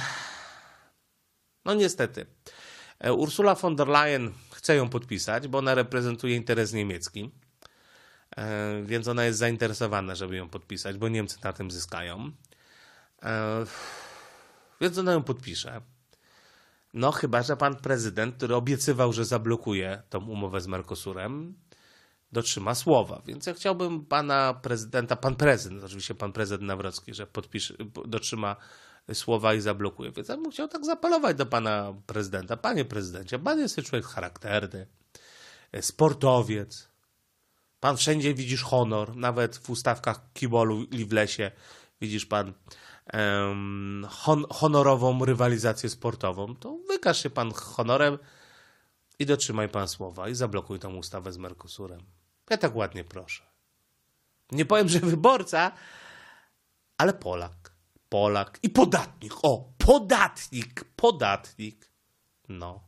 A: no niestety. Ursula von der Leyen chce ją podpisać, bo ona reprezentuje interes niemiecki. Eee, więc ona jest zainteresowana, żeby ją podpisać, bo Niemcy na tym zyskają. Eee, więc ona ją podpisze. No chyba, że pan prezydent, który obiecywał, że zablokuje tą umowę z Mercosurem, dotrzyma słowa. Więc ja chciałbym pana prezydenta, pan prezydent, oczywiście pan prezydent Nawrocki, że podpisze, dotrzyma słowa i zablokuje. Więc ja bym chciał tak zapelować do pana prezydenta. Panie prezydencie, pan jest człowiek charakterny, sportowiec. Pan wszędzie widzisz honor, nawet w ustawkach Kibolu i w lesie widzisz pan um, hon honorową rywalizację sportową. To wykaż się pan honorem i dotrzymaj pan słowa i zablokuj tą ustawę z Mercosurem. Ja tak ładnie proszę. Nie powiem, że wyborca, ale Polak. Polak i podatnik. O, podatnik, podatnik. No,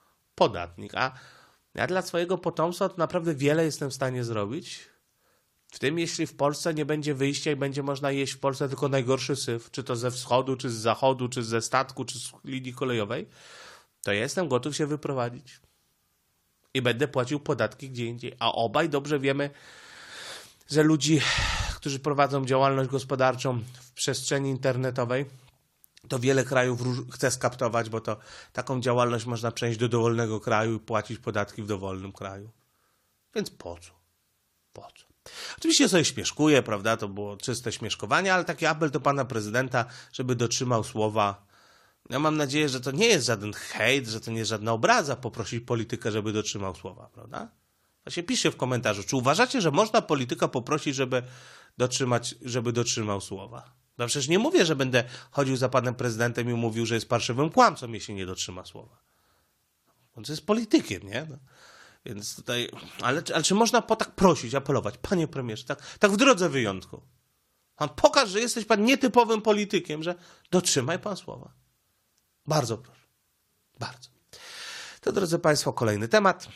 A: podatnik. A ja dla swojego potomstwa to naprawdę wiele jestem w stanie zrobić. W tym, jeśli w Polsce nie będzie wyjścia i będzie można jeść w Polsce tylko najgorszy syf, czy to ze wschodu, czy z zachodu, czy ze statku, czy z linii kolejowej, to ja jestem gotów się wyprowadzić. I będę płacił podatki gdzie indziej. A obaj dobrze wiemy, że ludzi, którzy prowadzą działalność gospodarczą w przestrzeni internetowej, to wiele krajów chce skaptować, bo to taką działalność można przenieść do dowolnego kraju i płacić podatki w dowolnym kraju. Więc po co? Po co? Oczywiście sobie śmieszkuję, prawda? To było czyste śmieszkowanie, ale taki apel do pana prezydenta, żeby dotrzymał słowa. Ja mam nadzieję, że to nie jest żaden hejt, że to nie jest żadna obraza poprosić polityka, żeby dotrzymał słowa, prawda? To się pisze w komentarzu. Czy uważacie, że można polityka poprosić, żeby dotrzymać, żeby dotrzymał słowa? No przecież nie mówię, że będę chodził za panem prezydentem i mówił, że jest parszywym kłamcą, jeśli nie dotrzyma słowa. On to jest politykiem, nie? No. Więc tutaj, ale, ale czy można po tak prosić, apelować? Panie premierze, tak, tak w drodze wyjątku. Pan pokaż, że jesteś pan nietypowym politykiem, że dotrzymaj pan słowa. Bardzo proszę. Bardzo. To, drodzy państwo, kolejny temat.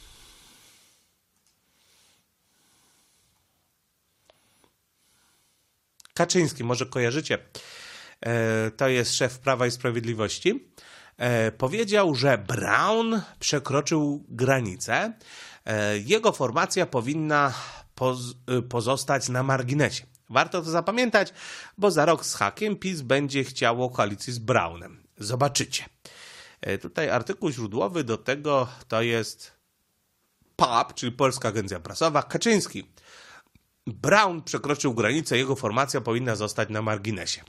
A: Kaczyński, może kojarzycie, to jest szef Prawa i Sprawiedliwości, powiedział, że Braun przekroczył granicę. Jego formacja powinna poz- pozostać na marginesie. Warto to zapamiętać, bo za rok z hakiem PiS będzie chciało koalicji z Braunem. Zobaczycie. Tutaj artykuł źródłowy do tego to jest P A P, czyli Polska Agencja Prasowa. Kaczyński. Braun przekroczył granicę, jego formacja powinna zostać na marginesie.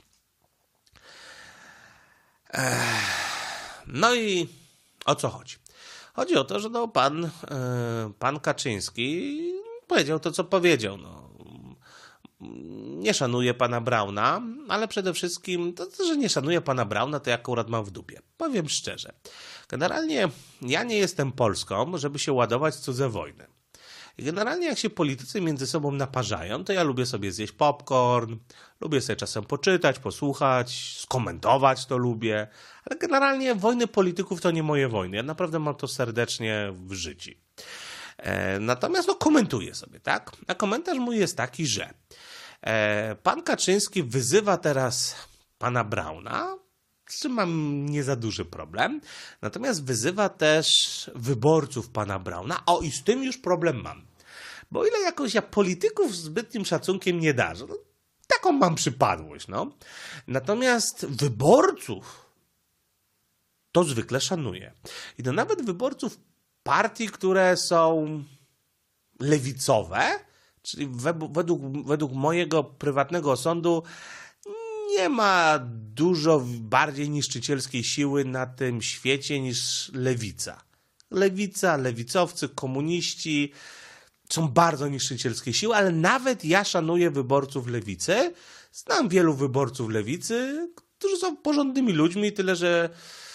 A: No i o co chodzi? Chodzi o to, że no pan, pan Kaczyński powiedział to, co powiedział. No. Nie szanuje pana Brauna, ale przede wszystkim to, że nie szanuje pana Brauna, to ja akurat mam w dupie. Powiem szczerze. Generalnie ja nie jestem Polską, żeby się ładować w cudze wojny. I generalnie jak się politycy między sobą naparzają, to ja lubię sobie zjeść popcorn, lubię sobie czasem poczytać, posłuchać, skomentować to lubię, ale generalnie wojny polityków to nie moje wojny. Ja naprawdę mam to serdecznie w życiu. E, natomiast no komentuję sobie, tak? A komentarz mój jest taki, że e, pan Kaczyński wyzywa teraz pana Brauna, z czym mam nie za duży problem. Natomiast wyzywa też wyborców pana Brauna. O, i z tym już problem mam. Bo o ile jakoś ja polityków zbytnim szacunkiem nie darzę, no, taką mam przypadłość, no. Natomiast wyborców to zwykle szanuję. I to nawet wyborców partii, które są lewicowe, czyli według, według mojego prywatnego osądu nie ma dużo bardziej niszczycielskiej siły na tym świecie niż lewica. Lewica, lewicowcy, komuniści są bardzo niszczycielskie siły, ale nawet ja szanuję wyborców lewicy. Znam wielu wyborców lewicy, którzy są porządnymi ludźmi, tyle że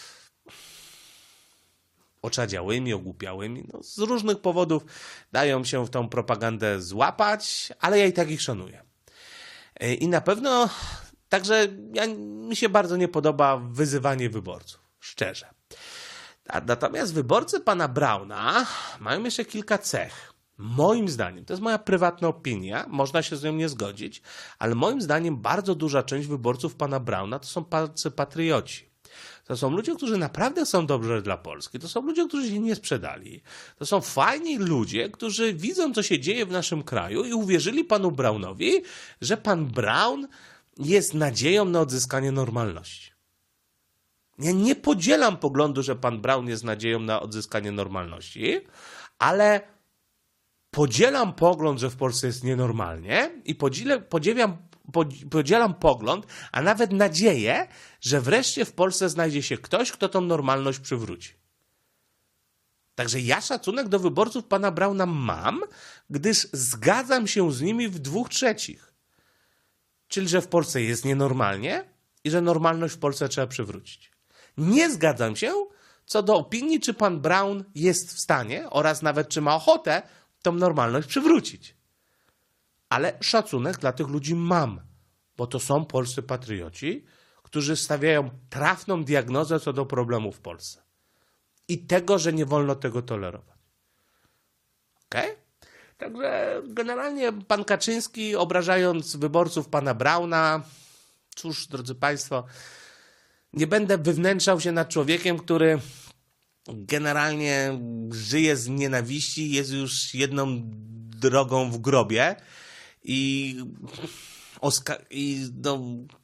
A: oczadziałymi, ogłupiałymi. No, z różnych powodów dają się w tą propagandę złapać, ale ja i tak ich szanuję. I na pewno Także ja, mi się bardzo nie podoba wyzywanie wyborców, szczerze. A natomiast wyborcy pana Brauna mają jeszcze kilka cech. Moim zdaniem, to jest moja prywatna opinia, można się z nią nie zgodzić, ale moim zdaniem bardzo duża część wyborców pana Brauna to są polscy patrioci. To są ludzie, którzy naprawdę są dobrzy dla Polski. To są ludzie, którzy się nie sprzedali. To są fajni ludzie, którzy widzą, co się dzieje w naszym kraju i uwierzyli panu Braunowi, że pan Braun jest nadzieją na odzyskanie normalności. Ja nie podzielam poglądu, że pan Braun jest nadzieją na odzyskanie normalności, ale podzielam pogląd, że w Polsce jest nienormalnie i podzielę, podzielam, podzielam pogląd, a nawet nadzieję, że wreszcie w Polsce znajdzie się ktoś, kto tą normalność przywróci. Także ja szacunek do wyborców pana Brauna mam, gdyż zgadzam się z nimi w dwóch trzecich. Czyli, że w Polsce jest nienormalnie i że normalność w Polsce trzeba przywrócić. Nie zgadzam się co do opinii, czy pan Braun jest w stanie oraz nawet czy ma ochotę tą normalność przywrócić. Ale szacunek dla tych ludzi mam, bo to są polscy patrioci, którzy stawiają trafną diagnozę co do problemów w Polsce. I tego, że nie wolno tego tolerować. Okej? Okay? Także generalnie pan Kaczyński, obrażając wyborców pana Brauna, cóż, drodzy państwo, nie będę wywnętrzał się nad człowiekiem, który generalnie żyje z nienawiści, jest już jedną drogą w grobie i, Oska- i no,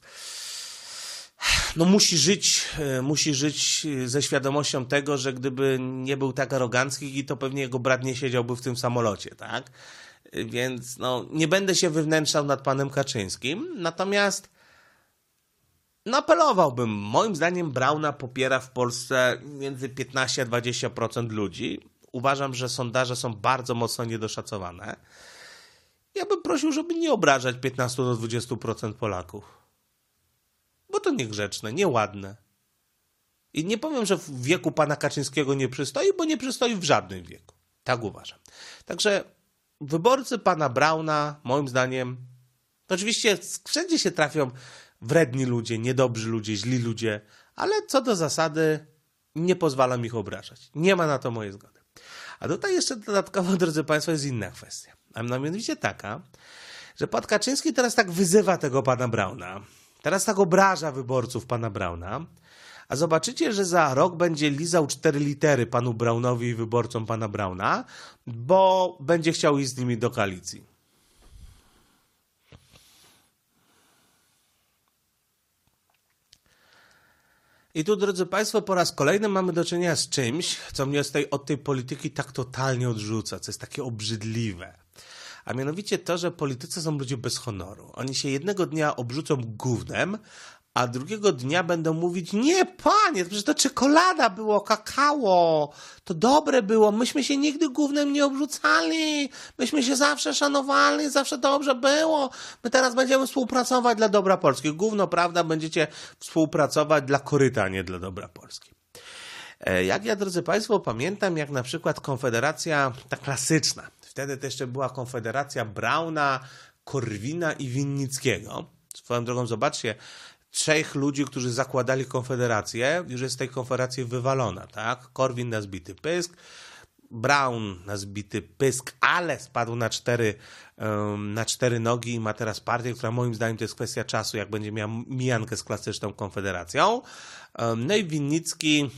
A: no musi żyć, musi żyć ze świadomością tego, że gdyby nie był tak arogancki, to pewnie jego brat nie siedziałby w tym samolocie, tak? Więc no, nie będę się wywnętrzał nad panem Kaczyńskim, natomiast no apelowałbym. Moim zdaniem Brauna popiera w Polsce między piętnaście a dwadzieścia procent ludzi. Uważam, że sondaże są bardzo mocno niedoszacowane. Ja bym prosił, żeby nie obrażać piętnaście do dwudziestu procent Polaków. Bo to niegrzeczne, nieładne. I nie powiem, że w wieku pana Kaczyńskiego nie przystoi, bo nie przystoi w żadnym wieku. Tak uważam. Także wyborcy pana Brauna, moim zdaniem, oczywiście wszędzie się trafią wredni ludzie, niedobrzy ludzie, źli ludzie, ale co do zasady nie pozwalam ich obrażać. Nie ma na to mojej zgody. A tutaj jeszcze dodatkowo, drodzy państwo, jest inna kwestia. A mianowicie taka, że pan Kaczyński teraz tak wyzywa tego pana Brauna. Teraz tak obraża wyborców pana Brauna. A zobaczycie, że za rok będzie lizał cztery litery panu Braunowi i wyborcom pana Brauna, bo będzie chciał iść z nimi do koalicji. I tu, drodzy państwo, po raz kolejny mamy do czynienia z czymś, co mnie z tej, od tej polityki tak totalnie odrzuca, co jest takie obrzydliwe. A mianowicie to, że politycy są ludzie bez honoru. Oni się jednego dnia obrzucą gównem, a drugiego dnia będą mówić: nie, panie, przecież to czekolada było, kakao, to dobre było, myśmy się nigdy gównem nie obrzucali, myśmy się zawsze szanowali, zawsze dobrze było, my teraz będziemy współpracować dla dobra Polski. Gówno, prawda, będziecie współpracować dla koryta, a nie dla dobra Polski. Jak ja, drodzy państwo, pamiętam, jak na przykład Konfederacja, ta klasyczna, wtedy to jeszcze była Konfederacja Brauna, Korwina i Winnickiego. Swoją drogą, zobaczcie, trzech ludzi, którzy zakładali Konfederację, już jest z tej Konfederacji wywalona, tak? Korwin na zbity pysk, Braun na zbity pysk, ale spadł na cztery, um, na cztery nogi i ma teraz partię, która moim zdaniem to jest kwestia czasu, jak będzie miała mijankę z klasyczną Konfederacją. Um, no i Winnicki...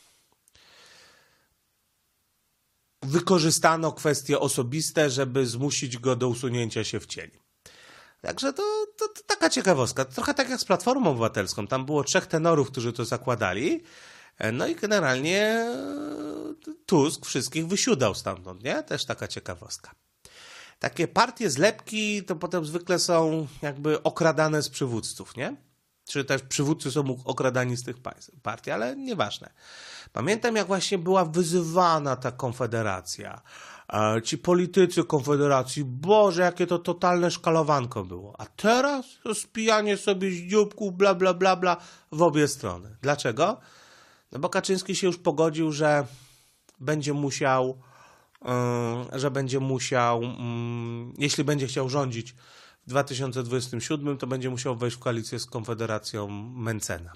A: Wykorzystano kwestie osobiste, żeby zmusić go do usunięcia się w cień. Także to, to, to taka ciekawostka. Trochę tak jak z Platformą Obywatelską. Tam było trzech tenorów, którzy to zakładali. No i generalnie Tusk wszystkich wysiudał stamtąd, nie? Też taka ciekawostka. Takie partie zlepki to potem zwykle są jakby okradane z przywódców, nie? Czy też przywódcy są okradani z tych partii, ale nieważne. Pamiętam, jak właśnie była wyzywana ta Konfederacja. Ci politycy Konfederacji, Boże, jakie to totalne szkalowanko było. A teraz to spijanie sobie z dzióbków, bla, bla, bla, bla, w obie strony. Dlaczego? No bo Kaczyński się już pogodził, że będzie musiał, yy, że będzie musiał, yy, jeśli będzie chciał rządzić w dwa tysiące dwudziestym siódmym, to będzie musiał wejść w koalicję z Konfederacją Mencena.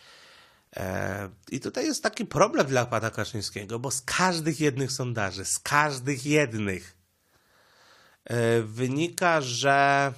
A: I tutaj jest taki problem dla pana Kaczyńskiego, bo z każdych jednych sondaży, z każdych jednych wynika, że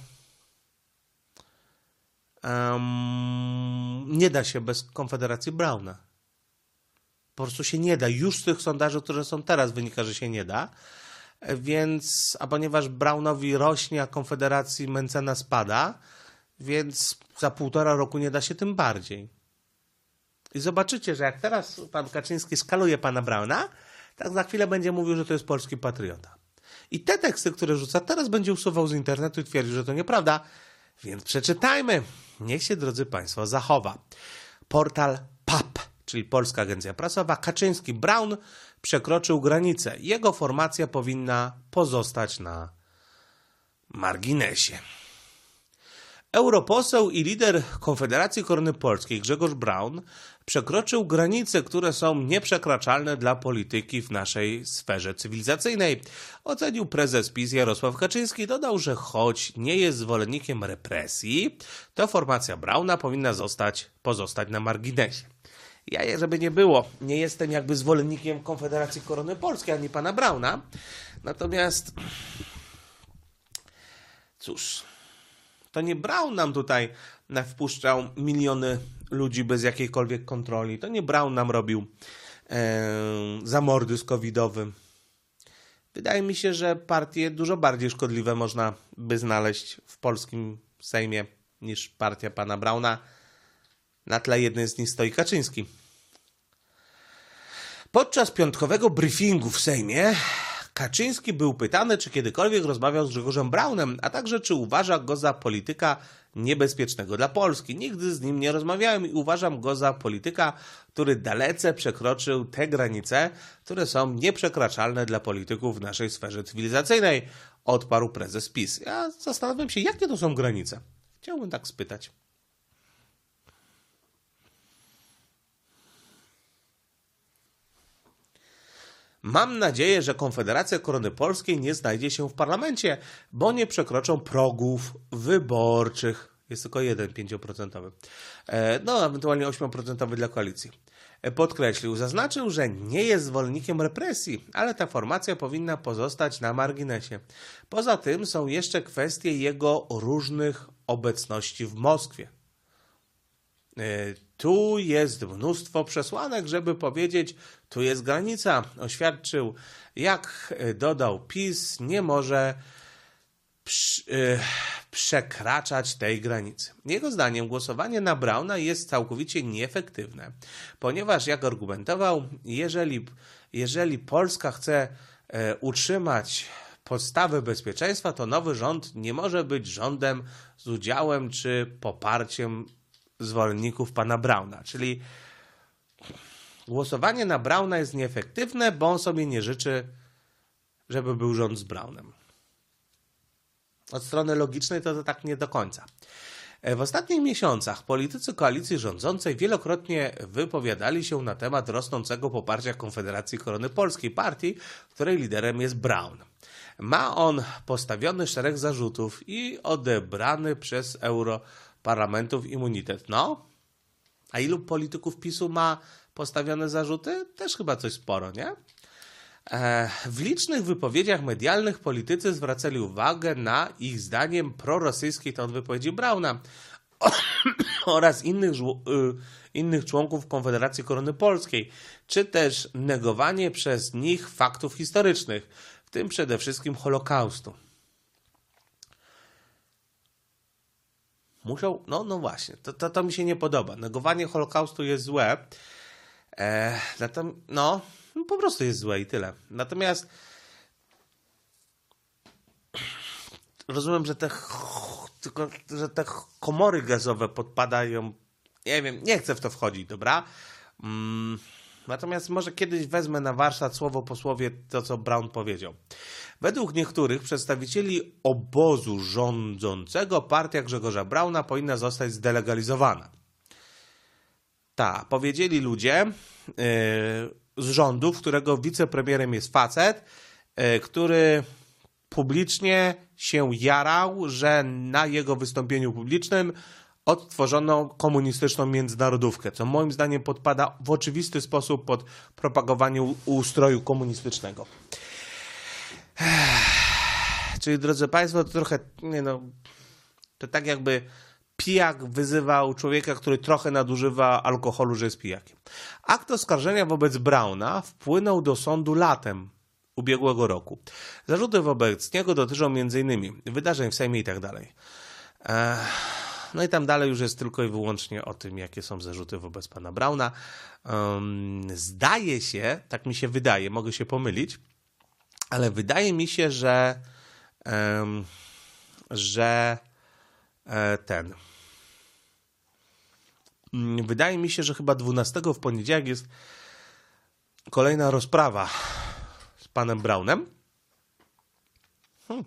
A: um, nie da się bez Konfederacji Brauna. Po prostu się nie da. Już z tych sondaży, które są teraz, wynika, że się nie da. Więc, a ponieważ Braunowi rośnie, a Konfederacji Mencena spada, więc za półtora roku nie da się tym bardziej. I zobaczycie, że jak teraz pan Kaczyński skaluje pana Brauna, tak za chwilę będzie mówił, że to jest polski patriota. I te teksty, które rzuca, teraz będzie usuwał z internetu i twierdził, że to nieprawda. Więc przeczytajmy. Niech się, drodzy państwo, zachowa. Portal P A P, czyli Polska Agencja Prasowa. Kaczyński, Braun przekroczył granicę. Jego formacja powinna pozostać na marginesie. Europoseł i lider Konfederacji Korony Polskiej Grzegorz Braun przekroczył granice, które są nieprzekraczalne dla polityki w naszej sferze cywilizacyjnej. Ocenił prezes PiS Jarosław Kaczyński. Dodał, że choć nie jest zwolennikiem represji, to formacja Brauna powinna zostać, pozostać na marginesie. Ja, żeby nie było, nie jestem jakby zwolennikiem Konfederacji Korony Polskiej ani pana Brauna. Natomiast Cóż, to nie Brown nam tutaj wpuszczał miliony ludzi bez jakiejkolwiek kontroli. To nie Brown nam robił e, zamordyzm covidowy. Wydaje mi się, że partie dużo bardziej szkodliwe można by znaleźć w polskim Sejmie niż partia pana Brauna. Na tle jednej z nich stoi Kaczyński. Podczas piątkowego briefingu w Sejmie Kaczyński był pytany, czy kiedykolwiek rozmawiał z Grzegorzem Braunem, a także czy uważa go za polityka niebezpiecznego dla Polski. Nigdy z nim nie rozmawiałem i uważam go za polityka, który dalece przekroczył te granice, które są nieprzekraczalne dla polityków w naszej sferze cywilizacyjnej, odparł prezes PiS. Ja zastanawiam się, jakie to są granice. Chciałbym tak spytać. Mam nadzieję, że Konfederacja Korony Polskiej nie znajdzie się w parlamencie, bo nie przekroczą progów wyborczych. Jest tylko jeden pięcioprocentowy. No, ewentualnie ośmioprocentowy dla koalicji. Podkreślił, zaznaczył, że nie jest zwolennikiem represji, ale ta formacja powinna pozostać na marginesie. Poza tym są jeszcze kwestie jego różnych obecności w Moskwie. Tu jest mnóstwo przesłanek, żeby powiedzieć, tu jest granica. Oświadczył, jak dodał PiS, nie może przekraczać tej granicy. Jego zdaniem głosowanie na Brauna jest całkowicie nieefektywne, ponieważ, jak argumentował, jeżeli, jeżeli Polska chce utrzymać podstawy bezpieczeństwa, to nowy rząd nie może być rządem z udziałem czy poparciem zwolenników pana Brauna. Czyli głosowanie na Brauna jest nieefektywne, bo on sobie nie życzy, żeby był rząd z Braunem. Od strony logicznej to, to tak nie do końca. W ostatnich miesiącach politycy koalicji rządzącej wielokrotnie wypowiadali się na temat rosnącego poparcia Konfederacji Korony Polskiej, partii, której liderem jest Braun. Ma on postawiony szereg zarzutów i odebrany przez europarlamentów immunitet. No, a ilu polityków PiSu ma postawione zarzuty? Też chyba coś sporo, nie? W licznych wypowiedziach medialnych politycy zwracali uwagę na ich zdaniem prorosyjski ton wypowiedzi Brauna oraz innych, innych członków Konfederacji Korony Polskiej, czy też negowanie przez nich faktów historycznych, w tym przede wszystkim Holokaustu. Muszą, no, no właśnie, to, to, to mi się nie podoba. Negowanie Holokaustu jest złe. E, no, no, po prostu jest złe i tyle. Natomiast rozumiem, że te, tylko, że te komory gazowe podpadają. Nie wiem, nie chcę w to wchodzić, dobra? Mm, natomiast może kiedyś wezmę na warsztat słowo po słowie to, co Braun powiedział. Według niektórych przedstawicieli obozu rządzącego partia Grzegorza Brauna powinna zostać zdelegalizowana. Tak, powiedzieli ludzie yy, z rządu, którego wicepremierem jest facet, yy, który publicznie się jarał, że na jego wystąpieniu publicznym odtworzono komunistyczną międzynarodówkę, co moim zdaniem podpada w oczywisty sposób pod propagowanie ustroju komunistycznego. Czyli, drodzy Państwo, to trochę, nie no, to tak jakby pijak wyzywał człowieka, który trochę nadużywa alkoholu, że jest pijakiem. Akt oskarżenia wobec Brauna wpłynął do sądu latem ubiegłego roku. Zarzuty wobec niego dotyczą między innymi wydarzeń w Sejmie i tak dalej. No i tam dalej już jest tylko i wyłącznie o tym, jakie są zarzuty wobec pana Brauna. Zdaje się, tak mi się wydaje, mogę się pomylić, ale wydaje mi się, że um, że e, ten wydaje mi się, że chyba dwunastego w poniedziałek jest kolejna rozprawa z panem Braunem. Hmm.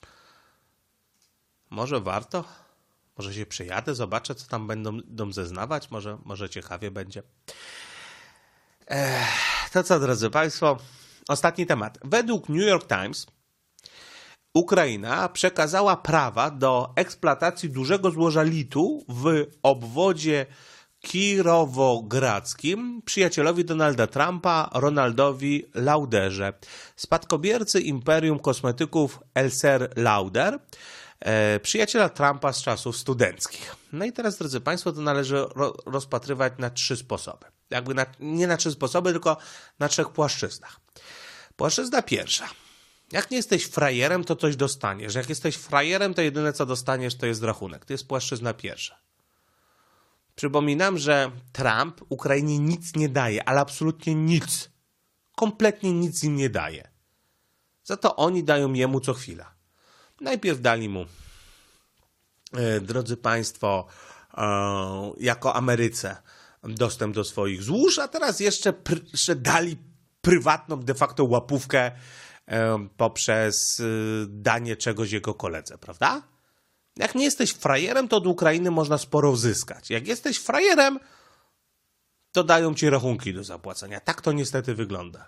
A: Może warto? Może się przejadę, zobaczę, co tam będą, będą zeznawać. Może, może ciekawie będzie. Ech, to co, drodzy Państwo? Ostatni temat. Według New York Times Ukraina przekazała prawa do eksploatacji dużego złoża litu w obwodzie kirowogradzkim przyjacielowi Donalda Trumpa, Ronaldowi Lauderze, spadkobiercy imperium kosmetyków Elser Lauder. e, przyjaciela Trumpa z czasów studenckich. No i teraz, drodzy Państwo, to należy ro, rozpatrywać na trzy sposoby. Jakby na, nie na trzy sposoby, tylko na trzech płaszczyznach. Płaszczyzna pierwsza. Jak nie jesteś frajerem, to coś dostaniesz. Jak jesteś frajerem, to jedyne co dostaniesz, to jest rachunek. To jest płaszczyzna pierwsza. Przypominam, że Trump Ukrainie nic nie daje, ale absolutnie nic. Kompletnie nic im nie daje. Za to oni dają jemu co chwila. Najpierw dali mu, e, drodzy Państwo, e, jako Ameryce dostęp do swoich złóż, a teraz jeszcze, pr- jeszcze dali prywatną de facto łapówkę e, poprzez e, danie czegoś jego koledze, prawda? Jak nie jesteś frajerem, to od Ukrainy można sporo uzyskać. Jak jesteś frajerem, to dają ci rachunki do zapłacenia. Tak to niestety wygląda.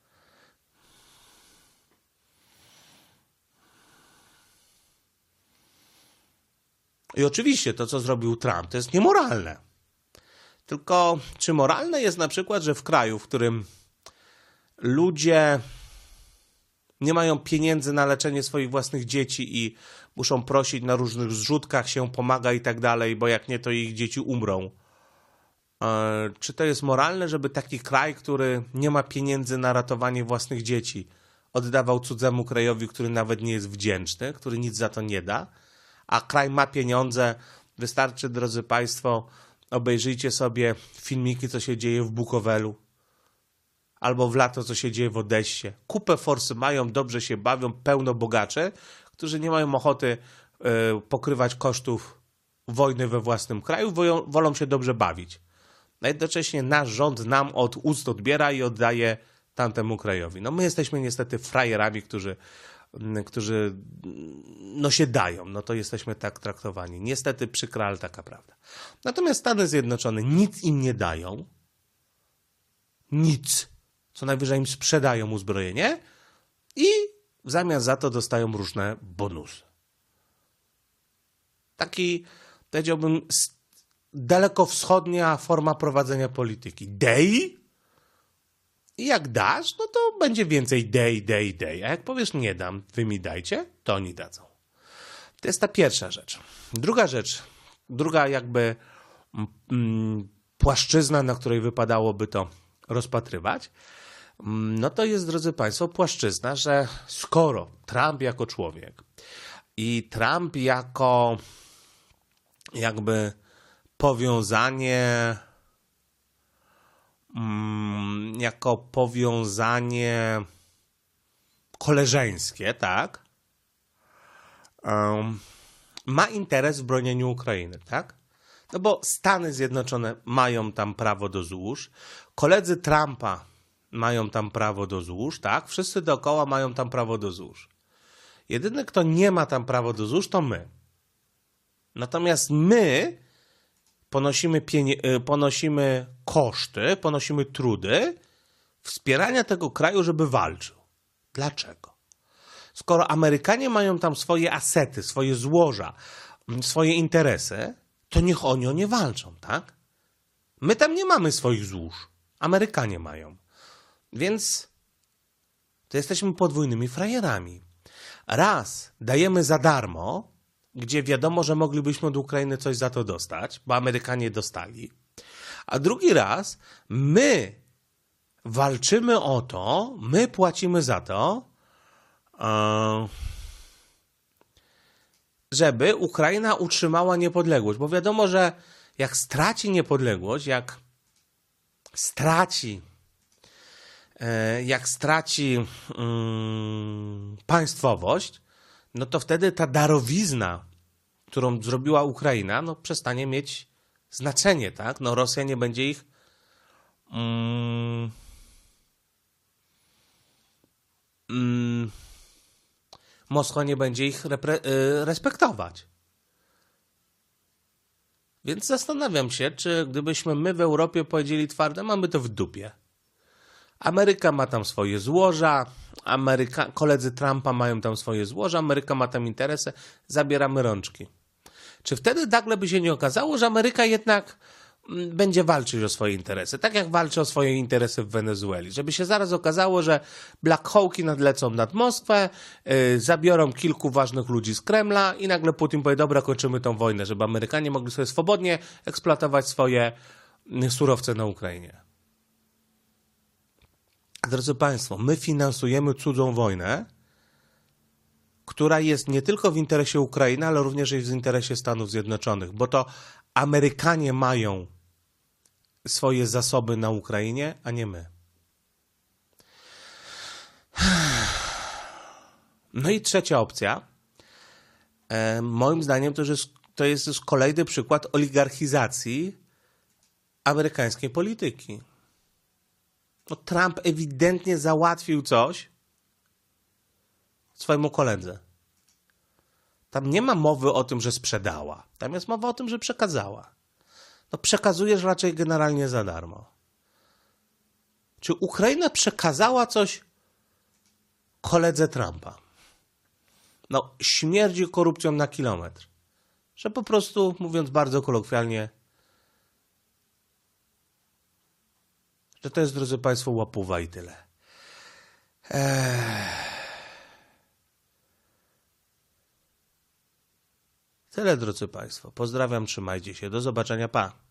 A: I oczywiście to, co zrobił Trump, to jest niemoralne. Tylko czy moralne jest na przykład, że w kraju, w którym ludzie nie mają pieniędzy na leczenie swoich własnych dzieci i muszą prosić na różnych zrzutkach, się pomaga i tak dalej, bo jak nie, to ich dzieci umrą. E, czy to jest moralne, żeby taki kraj, który nie ma pieniędzy na ratowanie własnych dzieci, oddawał cudzemu krajowi, który nawet nie jest wdzięczny, który nic za to nie da, a kraj ma pieniądze? Wystarczy, drodzy Państwo, obejrzyjcie sobie filmiki, co się dzieje w Bukowelu, albo w lato, co się dzieje w Odessie. Kupę forsy mają, dobrze się bawią, pełno bogaczy, którzy nie mają ochoty y, pokrywać kosztów wojny we własnym kraju, wolą, wolą się dobrze bawić. A jednocześnie nasz rząd nam od ust odbiera i oddaje tamtemu krajowi. No my jesteśmy niestety frajerami, którzy, którzy no się dają. No to jesteśmy tak traktowani. Niestety przykra, ale taka prawda. Natomiast Stany Zjednoczone nic im nie dają. Nic. Co najwyżej im sprzedają uzbrojenie i w zamian za to dostają różne bonusy. Taki, powiedziałbym, dalekowschodnia forma prowadzenia polityki. Dej i jak dasz, no to będzie więcej dej, dej, dej. A jak powiesz nie dam, wy mi dajcie, to oni dadzą. To jest ta pierwsza rzecz. Druga rzecz, druga jakby mm, płaszczyzna, na której wypadałoby to rozpatrywać, no to jest, drodzy Państwo, płaszczyzna, że skoro Trump jako człowiek i Trump jako jakby powiązanie jako powiązanie koleżeńskie, tak, um, ma interes w bronieniu Ukrainy, tak? No bo Stany Zjednoczone mają tam prawo do złóż, koledzy Trumpa mają tam prawo do złóż, tak? Wszyscy dookoła mają tam prawo do złóż. Jedyny, kto nie ma tam prawo do złóż, to my. Natomiast my ponosimy, pienie- ponosimy koszty, ponosimy trudy wspierania tego kraju, żeby walczył. Dlaczego? Skoro Amerykanie mają tam swoje asety, swoje złoża, swoje interesy, to niech oni o nie walczą, tak? My tam nie mamy swoich złóż. Amerykanie mają. Więc to jesteśmy podwójnymi frajerami. Raz dajemy za darmo, gdzie wiadomo, że moglibyśmy od Ukrainy coś za to dostać, bo Amerykanie dostali. A drugi raz my walczymy o to, my płacimy za to, żeby Ukraina utrzymała niepodległość. Bo wiadomo, że jak straci niepodległość, jak straci jak straci um, państwowość, no to wtedy ta darowizna, którą zrobiła Ukraina, no przestanie mieć znaczenie, tak? No Rosja nie będzie ich um, um, Moskwa nie będzie ich repre, y, respektować. Więc zastanawiam się, czy gdybyśmy my w Europie powiedzieli twarde, mamy to w dupie. Ameryka ma tam swoje złoża, Ameryka, koledzy Trumpa mają tam swoje złoża, Ameryka ma tam interesy, zabieramy rączki. Czy wtedy nagle by się nie okazało, że Ameryka jednak będzie walczyć o swoje interesy. Tak jak walczy o swoje interesy w Wenezueli. Żeby się zaraz okazało, że Black Hawki nadlecą nad Moskwę, yy, zabiorą kilku ważnych ludzi z Kremla i nagle Putin powie, dobra, kończymy tą wojnę, żeby Amerykanie mogli sobie swobodnie eksploatować swoje surowce na Ukrainie. Drodzy Państwo, my finansujemy cudzą wojnę, która jest nie tylko w interesie Ukrainy, ale również i w interesie Stanów Zjednoczonych, bo to Amerykanie mają swoje zasoby na Ukrainie, a nie my. No i trzecia opcja. E, moim zdaniem to jest, to jest już kolejny przykład oligarchizacji amerykańskiej polityki. No, Trump ewidentnie załatwił coś swojemu koledze. Tam nie ma mowy o tym, że sprzedała. Tam jest mowa o tym, że przekazała. No przekazujesz raczej generalnie za darmo. Czy Ukraina przekazała coś koledze Trumpa? No śmierdzi korupcją na kilometr. Że po prostu, mówiąc bardzo kolokwialnie, że to jest, drodzy Państwo, łapuwa i tyle. Eee... Tyle, drodzy Państwo. Pozdrawiam, trzymajcie się. Do zobaczenia, pa.